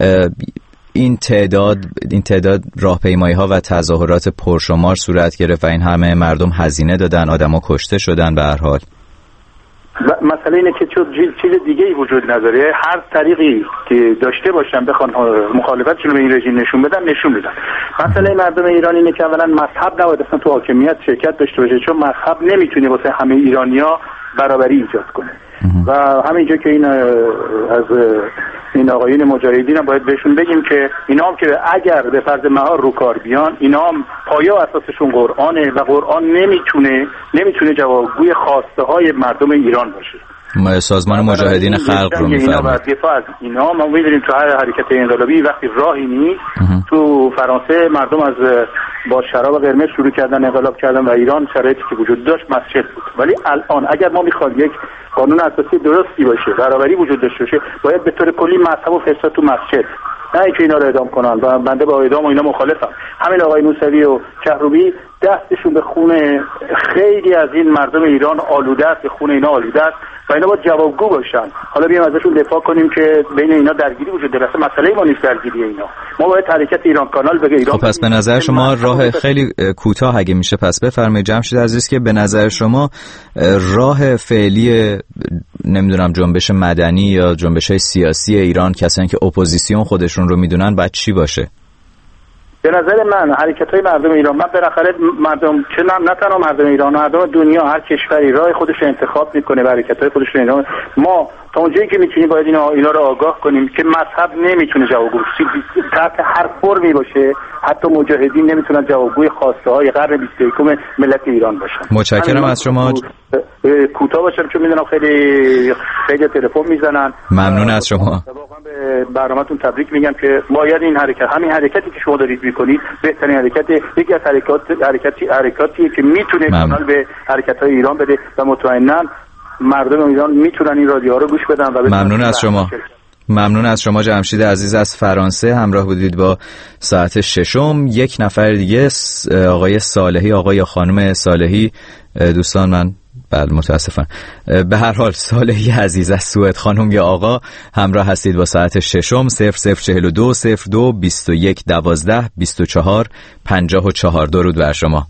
این تعداد این تعداد راهپیمایی‌ها و تظاهرات پرشمار صورت گرفت و این همه مردم هزینه دادن، آدم‌ها کشته شدن؟ به هر حال مسئله اینه که چیز دیگه ای وجود نداره. هر طریقی که داشته باشن بخوان مخالفتشون به این رژیم نشون بدن نشون میدن. مسئله مردم ایران اینه که اولا مذهب نباید اصلا تو حاکمیت شرکت داشته باشه، چون مذهب نمیتونه واسه همه ایرانی‌ها برابری ایجاد کنه. و همینجا که این از این آقایون مجاهدین هم باید بهشون بگیم که اینا هم که اگر به فرض مهار رو کار بیان، اینا هم پایه و اساسشون قرآنه و قرآن نمیتونه نمیتونه جوابگوی خواسته های مردم ایران باشه. ما سازمان مجاهدین خلق رو می‌فرمایید. دفاع از اینا ما می‌دونیم تو هر حرکت انقلابی وقتی راهی نیست، تو فرانسه مردم از با شراب قرمز شروع کردن انقلاب کردن و ایران شرایطی که وجود داشت مسجد بود. ولی الان اگر ما می‌خوایم یک قانون اساسی درستی باشه، برابری وجود داشته باشه، باید به طور کلی مذهب و فرستاد تو مسجد، نه اینکه اینا رو اعدام کنن. و بنده با اعدام و اینا مخالفم. همین آقای موسوی و کروبی دستشون به خون خیلی از این مردم ایران آلوده است، به خون اینا آلوده است و اینا باید جوابگو باشن. حالا بیایم ازشون دفاع کنیم که بین اینا درگیری وجود داره، اصلا مسئله ما نیست درگیری اینا. ما باید حرکت ایران کانال بگه ایران. خب پس به نظر شما راه خیلی کوتاه اگه میشه پس بفرمایید جمشید عزیز که به نظر شما راه فعلی نمیدونم جنبش مدنی یا جنبش سیاسی ایران، کسانی که اپوزیسیون خودشون رو میدونن، باید چی باشه؟ به نظر من حرکت‌های مردم ایران، من بالاخره مردم چه نه تنها مردم ایران، مردم دنیا، هر کشوری راه خودش رو انتخاب میکنه و حرکت‌های خودش رو اینا. ما تا اونجایی که میتونیم باید اینا اینا رو آگاه کنیم که مذهب نمیتونه جوابگو تحت هر فرمی باشه، حتی مجاهدین نمیتونن جوابگوی خواسته های قرن بیست و یکم ملت ایران باشن. متشکرم از شما. کوتاه باشم چون میدونم خیلی خیلی تلفن میزنن. ممنون از شما. واقعا به برنامه‌تون تبریک میگم که باید این حرکت، همین حرکتی که شما دارید میکنید بهترین حرکت، یکی از حرکات حرکتی حرکاتیه که میتونه کانال به حرکت‌های ایران بده و مطمئنا مردم ایران میتونن این رادیوها رو گوش بدن. و ممنون از شما. ممنون از شما جمشید عزیز از فرانسه، همراه بودید با ساعت ششم. یک نفر دیگه آقای صالحی، آقای یا خانم صالحی، دوستان من بله متاسفم، به هر حال صالحی عزیز از سوئد، خانم یا آقا، همراه هستید با ساعت ششم. صفر صفر چهل و دو صفر دو بیست و یک دوازده بیست و چهار پنجاه و چهار. درود بر شما.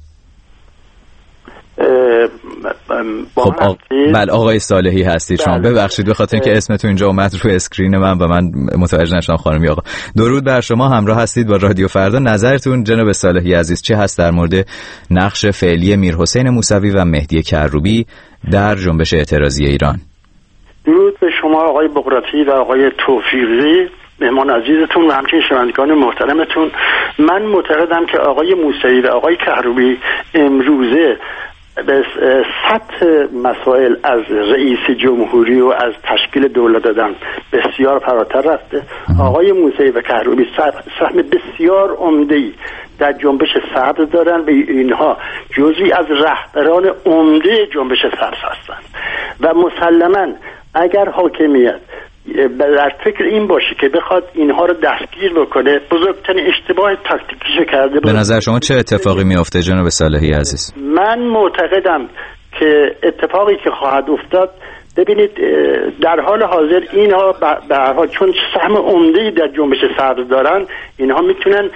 خب آق... بله آقای صالحی هستید شما. ببخشید به خاطر اینکه اسمتون اینجا اومد رو اسکرین من و من متوجه نشدم. خانم یا آقا درود بر شما، همراه هستید با رادیو فردا. نظرتون جناب صالحی عزیز چه هست در مورد نقش فعلی میرحسین موسوی و مهدی کروبی در جنبش اعتراضی ایران؟ درود به شما آقای بقراطی و آقای توفیقی، مهمان عزیزتون و همچنین شنوندگان محترمتون. من معتقدم که آقای موسوی و آقای کروبی امروزه به سطح مسائل از رئیس جمهوری و از تشکیل دولت دادن بسیار فراتر رفته. آقای موسوی و کروبی سهم بسیار عمده‌ای در جنبش سبز دارن و اینها جزئی از رهبران عمده جنبش سبز هستند و مسلماً اگر حاکمیت در فکر این باشه که بخواد اینها رو دستگیر بکنه بزرگترین اشتباه تاکتیکیشو کرده. به نظر شما چه اتفاقی میفته جناب صالحی عزیز؟ من معتقدم که اتفاقی که خواهد افتاد، ببینید در حال حاضر اینها به هر حال چون سهم عمده‌ای در جنبش سبز دارن، اینها میتونن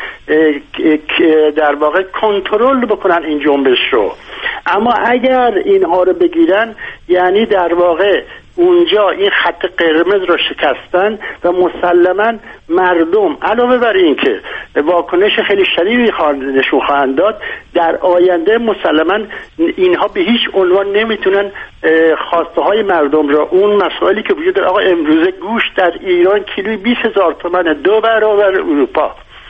در واقع کنترل بکنن این جنبش رو. اما اگر اینها رو بگیرن یعنی در واقع اونجا این خط قرمز رو شکستن و مسلما مردم علاوه بر این که واکنش خیلی شدیدی نشون خواهند داد، در آینده مسلما اینها به هیچ عنوان نمیتونن خواسته های مردم را، اون مسائلی که وجود داره، آقا امروزه گوشت در ایران کیلوی بیست هزار تومان، دو برابر اروپا.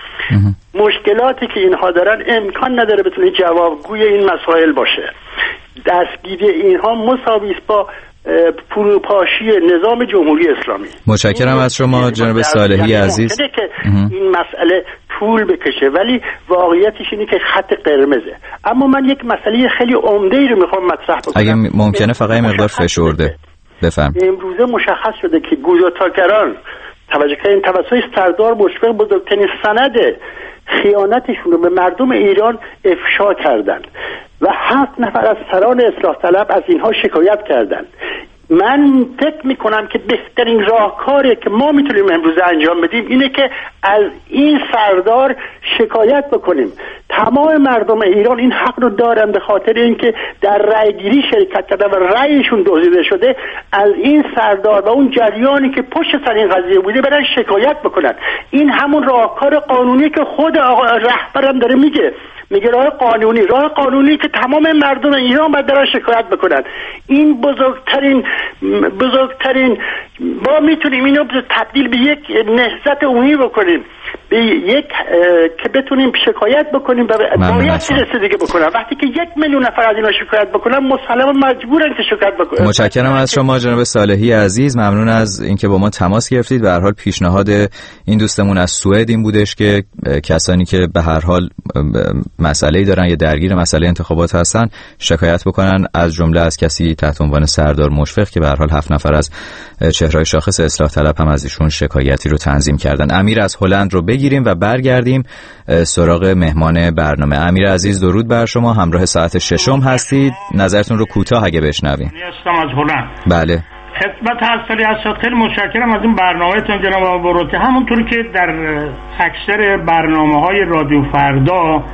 مشکلاتی که اینها دارن امکان نداره بتونه جوابگوی این مسائل باشه. دستگیری اینها مساوی است با فروپاشی نظام جمهوری اسلامی. متشکرم از شما جناب صالحی عزیز. که این مسئله طول بکشه ولی واقعیتش اینه که خط قرمزه. اما من یک مسئله خیلی عمده‌ای رو میخوام مطرح بکنم. اگه ممکنه فقط مقدار فشرده بفهم. امروزه مشخص شده که گوزاتاکران توجه کردن توسط سردار مشفق بزرگترین سند خیانتشون رو به مردم ایران افشا کردند و هفت نفر از سران اصلاح طلب از اینها شکایت کردند. من فکر میکنم که بهترین راهکاری که ما میتونیم امروز انجام بدیم اینه که از این سردار شکایت بکنیم. تمام مردم ایران این حق رو دارن به خاطر اینکه در رأی گیری شرکت کردن و رأیشون دزدیده شده، از این سردار و اون جریانی که پشت سر این قضیه بوده برن شکایت بکنن. این همون راهکار قانونی که خود آقا رهبرم داره میگه، میگه راه قانونی، راه قانونی که تمام مردم ایران باید درش شکایت بکنن. این بزرگترین بزرگترین ما میتونیم اینو تبدیل به یک نهضت عمومی بکنیم، به یک که بتونیم شکایت بکنیم و باید رسیدگی بکنن. وقتی که یک میلیون نفر از اینا شکایت بکنن مسلما مجبورن که شکایت بکنن. متشکرم از شما جناب صالحی عزیز، ممنون از اینکه با ما تماس گرفتید. به هر حال پیشنهاد این دوستمون از سوئد این بودش که کسانی که به هر حال مسئله‌ای دارن یا درگیر مسئله انتخابات هستن شکایت بکنن، از جمله از کسی تحت عنوان سردار مشفق که به هر حال هفت نفر از چهره‌های شاخص اصلاح طلب هم از ایشون شکایتی رو تنظیم کردن. امیر از هلند رو بگیریم و برگردیم سراغ مهمان برنامه. امیر عزیز درود بر شما، همراه ساعت ششم هستید، نظرتون رو کوتاه اگه بشنویم. هستم از هلند. بله. خدمت حضرت اساتید خیلی متشکرم از این برنامه‌تون جناب آقای بروتی. همونطوری که در اکثر برنامه‌های رادیو فردا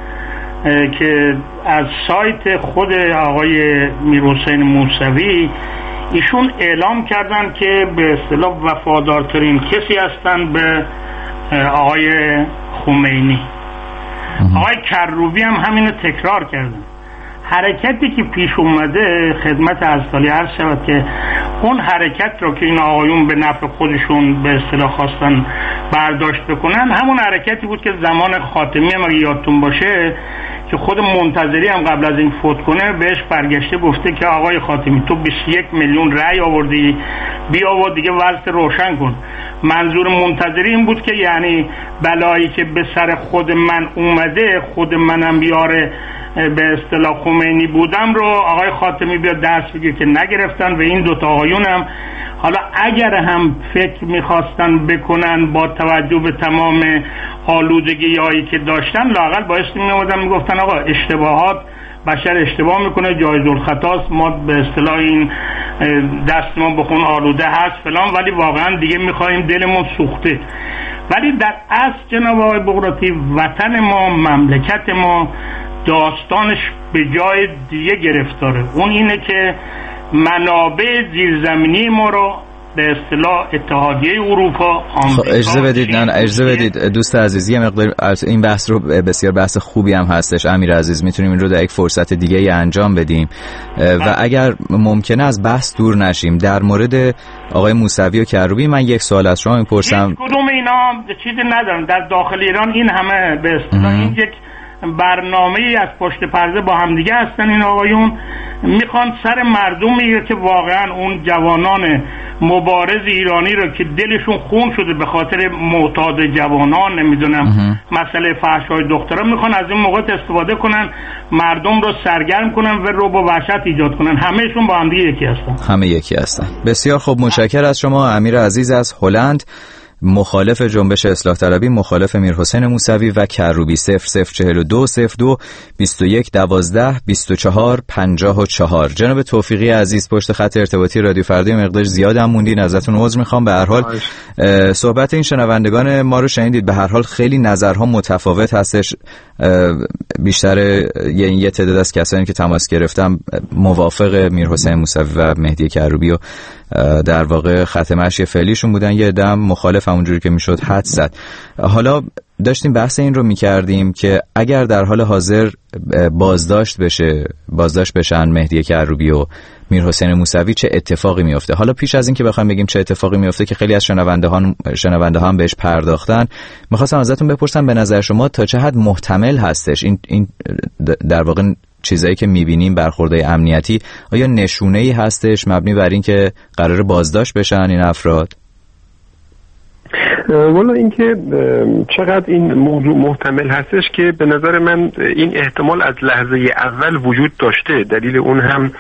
که از سایت خود آقای میرحسین موسوی ایشون اعلام کردن که به اصطلاح وفادارترین کسی هستن به آقای خمینی. آقای کروبی هم همینو تکرار کردن. حرکتی که پیش اومده خدمت حضرت عرض شود که اون حرکت رو که این آقایون به نفع خودشون به اصطلاح خواستن برداشت بکنن همون حرکتی بود که زمان خاتمی هم اگه یادتون باشه که خود منتظری هم قبل از این فوت کنه بهش برگشته گفته که آقای خاتمی تو بیست و یک میلیون رأی آوردی، بیا و دیگه وضع روشن کن. منظور منتظری این بود که یعنی بلایی که به سر خود من اومده خود منم بیاره به اصطلاح خمینی بودم رو آقای خاتمی بیاد دست بگیر که نگرفتن و این دوتا آقایون هم حالا اگر هم فکر میخواستن بکنن با توجه به تمام آلودگی هایی که داشتن لااقل باعث میامدن میگفتن آقا اشتباهات بشر اشتباه میکنه جایز الخطاست، ما به اصطلاح این دست ما بخون آلوده هست فلان، ولی واقعا دیگه میخوایم دلمون سوخته. ولی در اصل جناب آقای بغراتی وطن ما مملکت ما داستانش به جای دیگه گرفتاره. اون اینه که منابع زیرزمینی ما رو به اصطلاح اتحادیه اروپا آمریکا اجازه بدید نه اجازه بدید دوست عزیزی یه مقدار این بحث رو بسیار بحث خوبی هم هستش امیر عزیز، میتونیم این رو در یک فرصت دیگه ای انجام بدیم و اگر ممکنه از بحث دور نشیم در مورد آقای موسوی و کروبی من یک سوال از شما میپرسم. کدوم اینا چیزی ندارن در داخل ایران این همه به اصطلاح این یک برنامه‌ای از پشت پرده با همدیگه هستن این آقایون، میخوان سر مردمی که واقعا اون جوانان مبارز ایرانی رو که دلشون خون شده به خاطر معتاد جوانان، نمیدونم مسئله فحش‌های دخترها، میخوان از این موقع استفاده کنن، مردم رو سرگرم کنن و رعب و وحشت ایجاد کنن. همهشون با هم دیگه یکی هستن. همه یکی هستن. بسیار خوب، متشکرم از شما امیر عزیز از هلند، مخالف جنبش اصلاح طلبی، مخالف میرحسین موسوی و کروبی. صفر صفر چهل و دو صفر دو بیست و یک دوازده بیست و چهار پنجاه و چهار. جناب توفیقی عزیز پشت خط ارتباطی رادیو فردا مقدار زیاد هم موندین، ازتون عذر میخوام. به هر حال صحبت این شنوندگان ما رو شنیدید، به هر حال خیلی نظرها متفاوت هستش. بیشتر یه یه تعداد از کسانی که تماس گرفتم موافق میرحسین موسوی و مهدی کروبی و در واقع خط مشی فعلیشون بودن، یه دم مخالف همونجوری که میشد حد زد. حالا داشتیم بحث این رو میکردیم که اگر در حال حاضر بازداشت بشه بازداشت بشن مهدی کروبی و میرحسین موسوی چه اتفاقی میفته. حالا پیش از این که بخوایم بگیم چه اتفاقی میفته که خیلی از شنونده ها شنونده ها هم بهش پرداختن، میخواستم ازتون بپرسم به نظر شما تا چه حد محتمل هستش این این در واقع چیزایی که میبینیم برخوردهای امنیتی آیا نشونه‌ای هستش مبنی بر این که قرار بازداشت بشن این افراد؟ والا اینکه چقدر این موضوع محتمل هستش که به نظر من این احتمال از لحظه اول وجود داشته. دلیل اون هم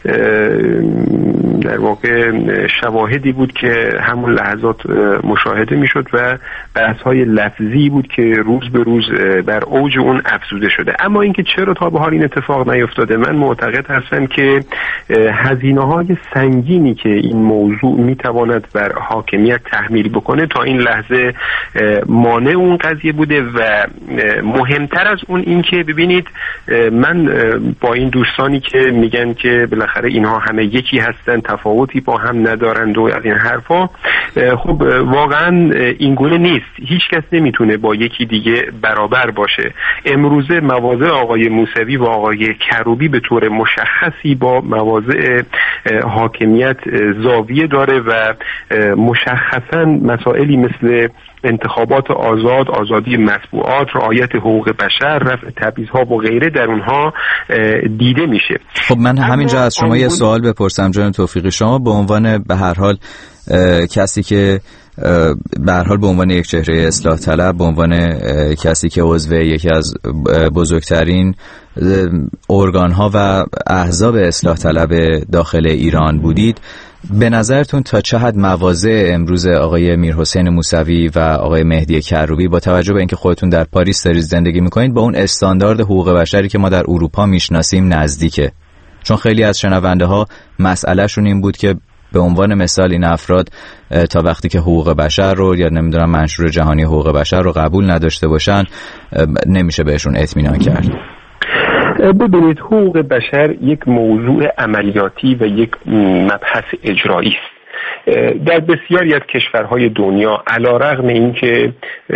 در واقع شواهدی بود که همون لحظات مشاهده میشد و بحث‌های لفظی بود که روز به روز بر اوج اون افزوده شده. اما اینکه چرا تا به حال این اتفاق نیفتاده، من معتقد هستم که هزینه‌های سنگینی که این موضوع میتواند بر حاکمیت تحمیل بکنه تا این لحظه مانع اون قضیه بوده و مهمتر از اون این که ببینید من با این دوستانی که میگن که بالاخره اینها همه یکی هستن، تفاوتی با هم ندارند و از این حرفا، خب واقعا این گونه نیست. هیچ کس نمیتونه با یکی دیگه برابر باشه. امروزه مواضع آقای موسوی و آقای کروبی به طور مشخصی با مواضع حاکمیت زاویه داره و مشخصا مسائلی مثل انتخابات آزاد، آزادی مطبوعات، رعایت حقوق بشر، رفع تبعیض‌ها و غیره در اونها دیده میشه. خب من همینجا از شما یه سوال بپرسم جناب توفیقی، شما به عنوان به هر حال کسی که به هر حال به عنوان یک چهره اصلاح طلب، به عنوان کسی که عضو یکی از بزرگترین ارگان‌ها و احزاب اصلاح طلب داخل ایران بودید، به نظرتون تا چه حد مواضع امروز آقای میرحسین موسوی و آقای مهدی کروبی با توجه به اینکه خودتون در پاریس دارید زندگی میکنید با اون استاندارد حقوق بشری که ما در اروپا میشناسیم نزدیکه؟ چون خیلی از شنونده ها مسئلهشون این بود که به عنوان مثال این افراد تا وقتی که حقوق بشر رو یا نمیدونم منشور جهانی حقوق بشر رو قبول نداشته باشن نمیشه بهشون اطمینان کرد. ببینید حقوق بشر یک موضوع عملیاتی و یک مبحث اجرایی است. در بسیاری از کشورهای دنیا علیرغم اینکه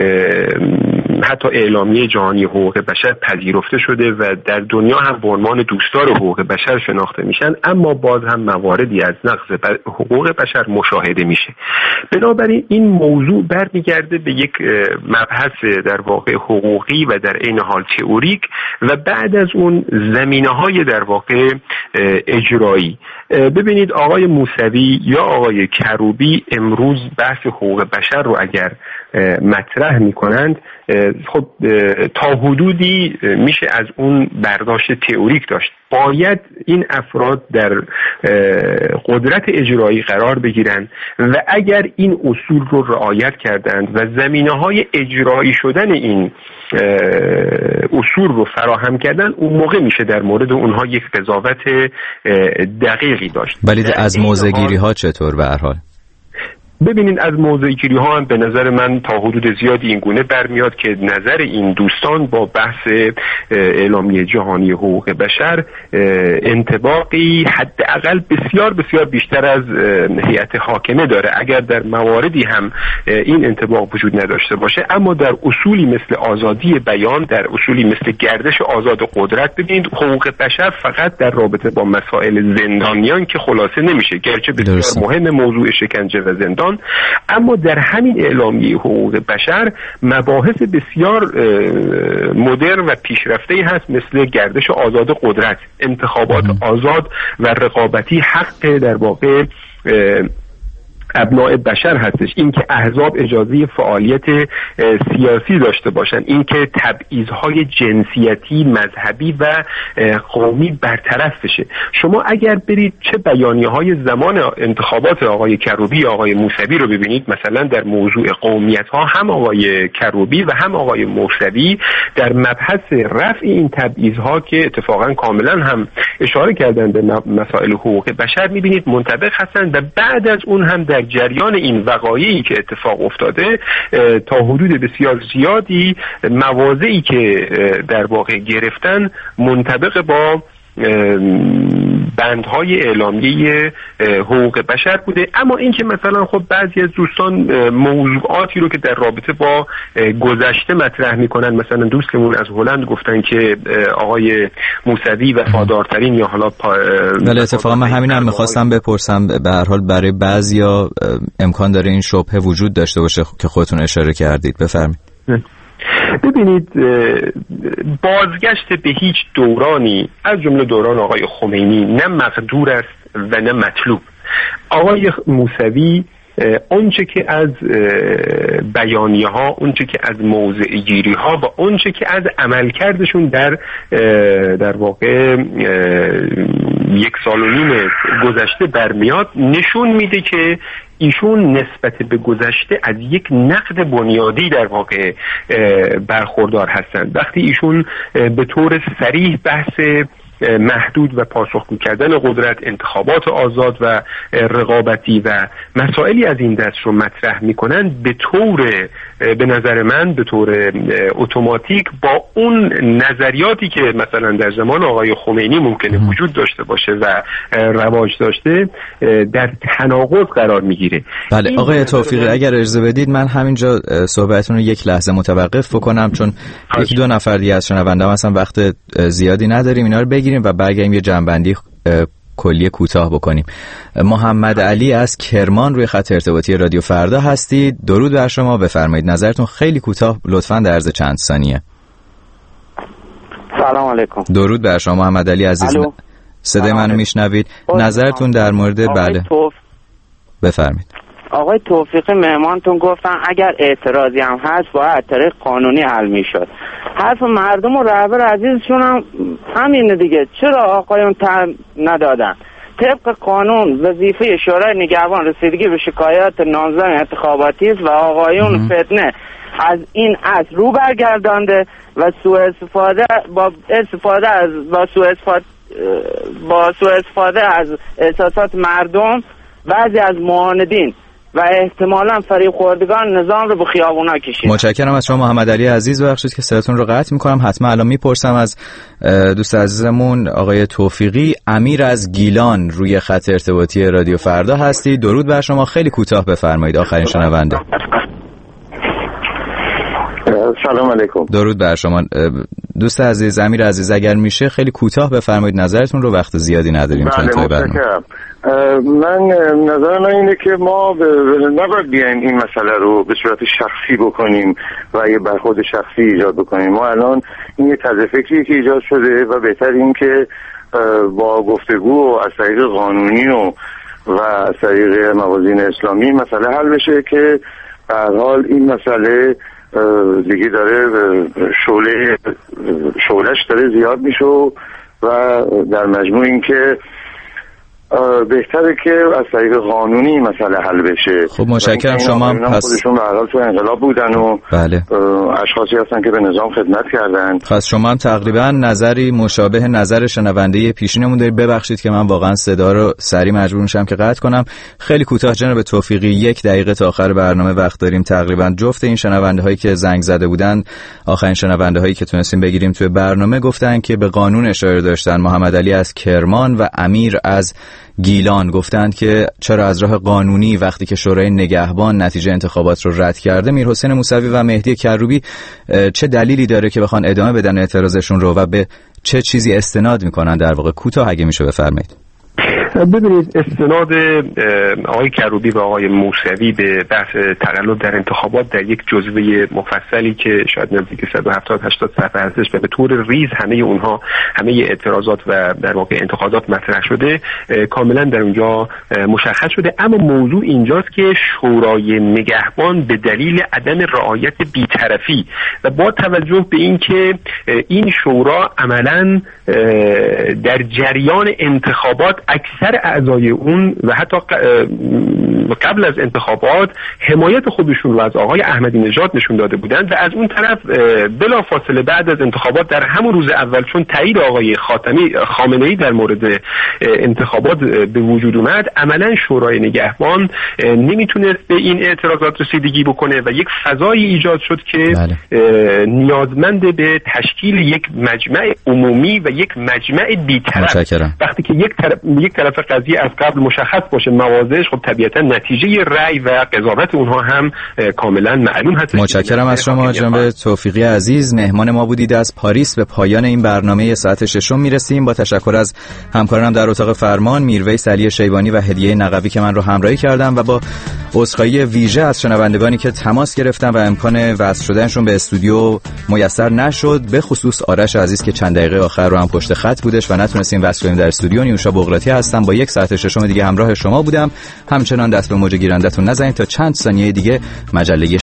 حتی اعلامیه جهانی حقوق بشر پذیرفته شده و در دنیا هم به عنوان دوستدار حقوق بشر شناخته میشن، اما باز هم مواردی از نقض حقوق بشر مشاهده میشه. بنابراین این موضوع برمیگرده به یک مبحث در واقع حقوقی و در عین حال تئوریک و بعد از اون زمینه‌های در واقع اجرایی. ببینید آقای موسوی یا آقای کروبی امروز بحث حقوق بشر رو اگر مطرح میکنند، خب تا حدودی میشه از اون برداشت تئوریک داشت. باید این افراد در قدرت اجرایی قرار بگیرند و اگر این اصول رو رعایت کردند و زمینه‌های اجرایی شدن این اصول رو فراهم کردن، اون موقع میشه در مورد اونها یک قضاوت دقیقی داشت. ولی از موضع‌گیری ها چطور به هر حال؟ ببینید از موضع‌گیری ها هم به نظر من تا حدود زیادی این گونه برمیاد که نظر این دوستان با بحث اعلامیه جهانی حقوق بشر انطباقی حداقل بسیار بسیار بیشتر از هیئت حاکمه داره، اگر در مواردی هم این انطباق وجود نداشته باشه. اما در اصولی مثل آزادی بیان، در اصولی مثل گردش آزاد قدرت، ببینید حقوق بشر فقط در رابطه با مسائل زندانیان که خلاصه نمیشه، گرچه بسیار مهم موضوع شکنجه و زندان، دوستان. اما در همین اعلامیه حقوق بشر مباحث بسیار مدرن و پیشرفته هست، مثل گردش آزاد قدرت، انتخابات آزاد و رقابتی، حق در واقع ابناء بشر هستش، اینکه احزاب اجازه فعالیت سیاسی داشته باشن، اینکه تبعیض‌های جنسیتی، مذهبی و قومی برطرف بشه. شما اگر برید چه بیانیه‌های زمان انتخابات آقای کروبی، آقای موسوی رو ببینید، مثلا در موضوع قومیت‌ها هم آقای کروبی و هم آقای موسوی در مبحث رفع این تبعیض‌ها که اتفاقا کاملا هم اشاره کردن به مسائل حقوق بشر می‌بینید منطبق هستند و بعد از اون هم در جریان این وقایعی که اتفاق افتاده تا حدود بسیار زیادی مواضعی که در واقع گرفتن منطبق با بندهای اعلامیه حقوق بشر بوده. اما اینکه مثلا خب بعضی از دوستان موضوعاتی رو که در رابطه با گذشته مطرح میکنن، مثلا دوستمون از هلند گفتن که آقای موسوی وفادارترین یا حالا پا... ولی اتفاقا من همین هم میخواستم بپرسم، به هر حال برای بعضیا امکان داره این شبهه وجود داشته باشه که خودتون اشاره کردید. بفرمایید. ببینید، بازگشت به هیچ دورانی از جمله دوران آقای خمینی نه مقدور است و نه مطلوب. آقای موسوی اونچه که از بیانیه ها، اونچه که از موضع گیری ها و اونچه که از عملکردشون در در واقع یک سال و نیم گذشته برمیاد، نشون میده که ایشون نسبت به گذشته از یک نقد بنیادی در واقع برخوردار هستند. وقتی ایشون به طور صریح بحث محدود و پاسخگو کردن قدرت، انتخابات آزاد و رقابتی و مسائلی از این دست رو مطرح میکنن، به طور به نظر من به طور اتوماتیک با اون نظریاتی که مثلا در زمان آقای خمینی ممکنه وجود داشته باشه و رواج داشته در تناقض قرار میگیره. بله آقای توفیقی، اگر اجازه بدید من همینجا صحبتتون رو یک لحظه متوقف بکنم، چون یکی دو نفر دیگه از شنونده‌ها مثلا وقت زیادی نداریم، اینا رو بگیریم و برگردیم یه جنبندی کلی کوتاه بکنیم. محمد علی از کرمان روی خط ارتباطی رادیو فردا هستید. درود بر شما، بفرمایید نظرتون خیلی کوتاه لطفاً در عرض چند ثانیه. سلام علیکم. درود بر شما محمد علی عزیز. الو. صدای منو میشنوید؟ نظرتون در مورد بله توف... بفرمایید. آقای توفیقی مهمانتون گفتن اگر اعتراضی هم هست باید طریق قانونی حل میشد. حرف مردم و رهبر عزیزشون هم همینه دیگه. چرا آقایون تن ندادن؟ طبق قانون وظیفه شورای نگهبان رسیدگی به شکایات نامزدان انتخاباتی است و آقایون فتنه از این اصل رو برگردانده و سوء استفاده با استفاده از با سوء استفاده با سوء استفاده از احساسات مردم بعضی از معاندین و احتمالاً فریب خوردگان نظام رو به خیابونا کشید. متشکرم از شما محمد علی عزیز. ببخشید که صداتون رو قطع می‌کنم. حتما الان میپرسم از دوست عزیزمون آقای توفیقی. امیر از گیلان روی خط ارتباطی رادیو فردا هستی. درود بر شما، خیلی کوتاه بفرمایید، آخرین شنونده. سلام علیکم. درود بر شما دوست عزیز. امیر عزیز اگر میشه خیلی کوتاه بفرمایید نظرتون رو، وقت زیادی نداریم. بله متشکرم. من نظر من اینه که ما نباید بیایم این مسئله رو به صورت شخصی بکنیم و یه برخورد شخصی ایجاد بکنیم. ما الان این یه طرز فکری که ایجاد شده و بهتر این که با گفتگو و از طریق قانونی و و از طریق موازین اسلامی مسئله حل بشه که به هر حال این مسئله دیگه داره شعله شعلهش داره زیاد میشه و در مجموع این که بهتره که از طریق قانونی مسئله حل بشه. خب متشکرم. شما هم پس خودشون به هر حال تو انقلاب بودن و بله اشخاصی هستن که به نظام خدمت کردن. پس شما هم تقریبا نظری مشابه نظر شنونده پیشینمون دارید. ببخشید که من واقعا صدا رو سریع مجبور میشم که قطع کنم. خیلی کوتاه جناب توفیقی، یک دقیقه تا آخر برنامه وقت داریم. تقریبا جفت این شنونده هایی که زنگ زده بودن، آخرین شنونده هایی که تونستیم بگیریم توی برنامه، گفتن که به قانون اشاره داشتن. محمد علی از کرمان و امیر از گیلان گفتند که چرا از راه قانونی وقتی که شورای نگهبان نتیجه انتخابات رو رد کرده، میرحسین موسوی و مهدی کروبی چه دلیلی داره که بخوان ادامه بدن اعتراضشون رو و به چه چیزی استناد میکنن؟ در واقع کوتاه اگه میشه بفرمایید. ببینید استناد آقای کروبی و آقای موسوی به بحث تقلب در انتخابات در یک جزوه مفصلی که شاید نزدیک صد و هفتاد هشتاد صفحه هستش و به طور ریز همه اونها همه اعتراضات و در واقع انتقادات مطرح شده کاملا در اونجا مشخص شده. اما موضوع اینجاست که شورای نگهبان به دلیل عدم رعایت بی‌طرفی و با توجه به اینکه این شورا عملاً در جریان انتخابات اکثر اعضای اون و حتی قبل از انتخابات حمایت خودشون رو از آقای احمدی نژاد نشون داده بودند و از اون طرف بلافاصله بعد از انتخابات در همون روز اول چون تایید آقای خاتمی خامنه‌ای در مورد انتخابات به وجود اومد عملا شورای نگهبان نمیتونست به این اعتراضات رسیدگی بکنه و یک فضایی ایجاد شد که بله. نیازمند به تشکیل یک مجمع عمومی و یک مجمع بی‌طرف وقتی که یک طرف یک طرف قضیه از قبل مشخص باشه موازش خب طبیعتا نتیجه رأی و قضاوت اونها هم کاملا معلوم هست. متشکرم از شما جناب توفیقی عزیز، مهمان ما بودید از پاریس. به پایان این برنامه ساعت ششم میرسیم. با تشکر از همکارانم در اتاق فرمان میرویس علی شیبانی و هدیه نقوی که من رو همراهی کردم و با عذرخواهی ویژه از شنوندگانی که تماس گرفتن و امکان وصل شدنشون به استودیو میسر نشد، به خصوص آرش عزیز که چند دقیقه آخر رو هم پشت خط بودش و نتونستیم وصل کنیم در استودیو. نیوشا بغراتی هستم، با یک ساعت ششم دیگه همراه شما بودم. همچنان دست به موج گیرندتون نزنید تا چند ثانیه دیگه مجله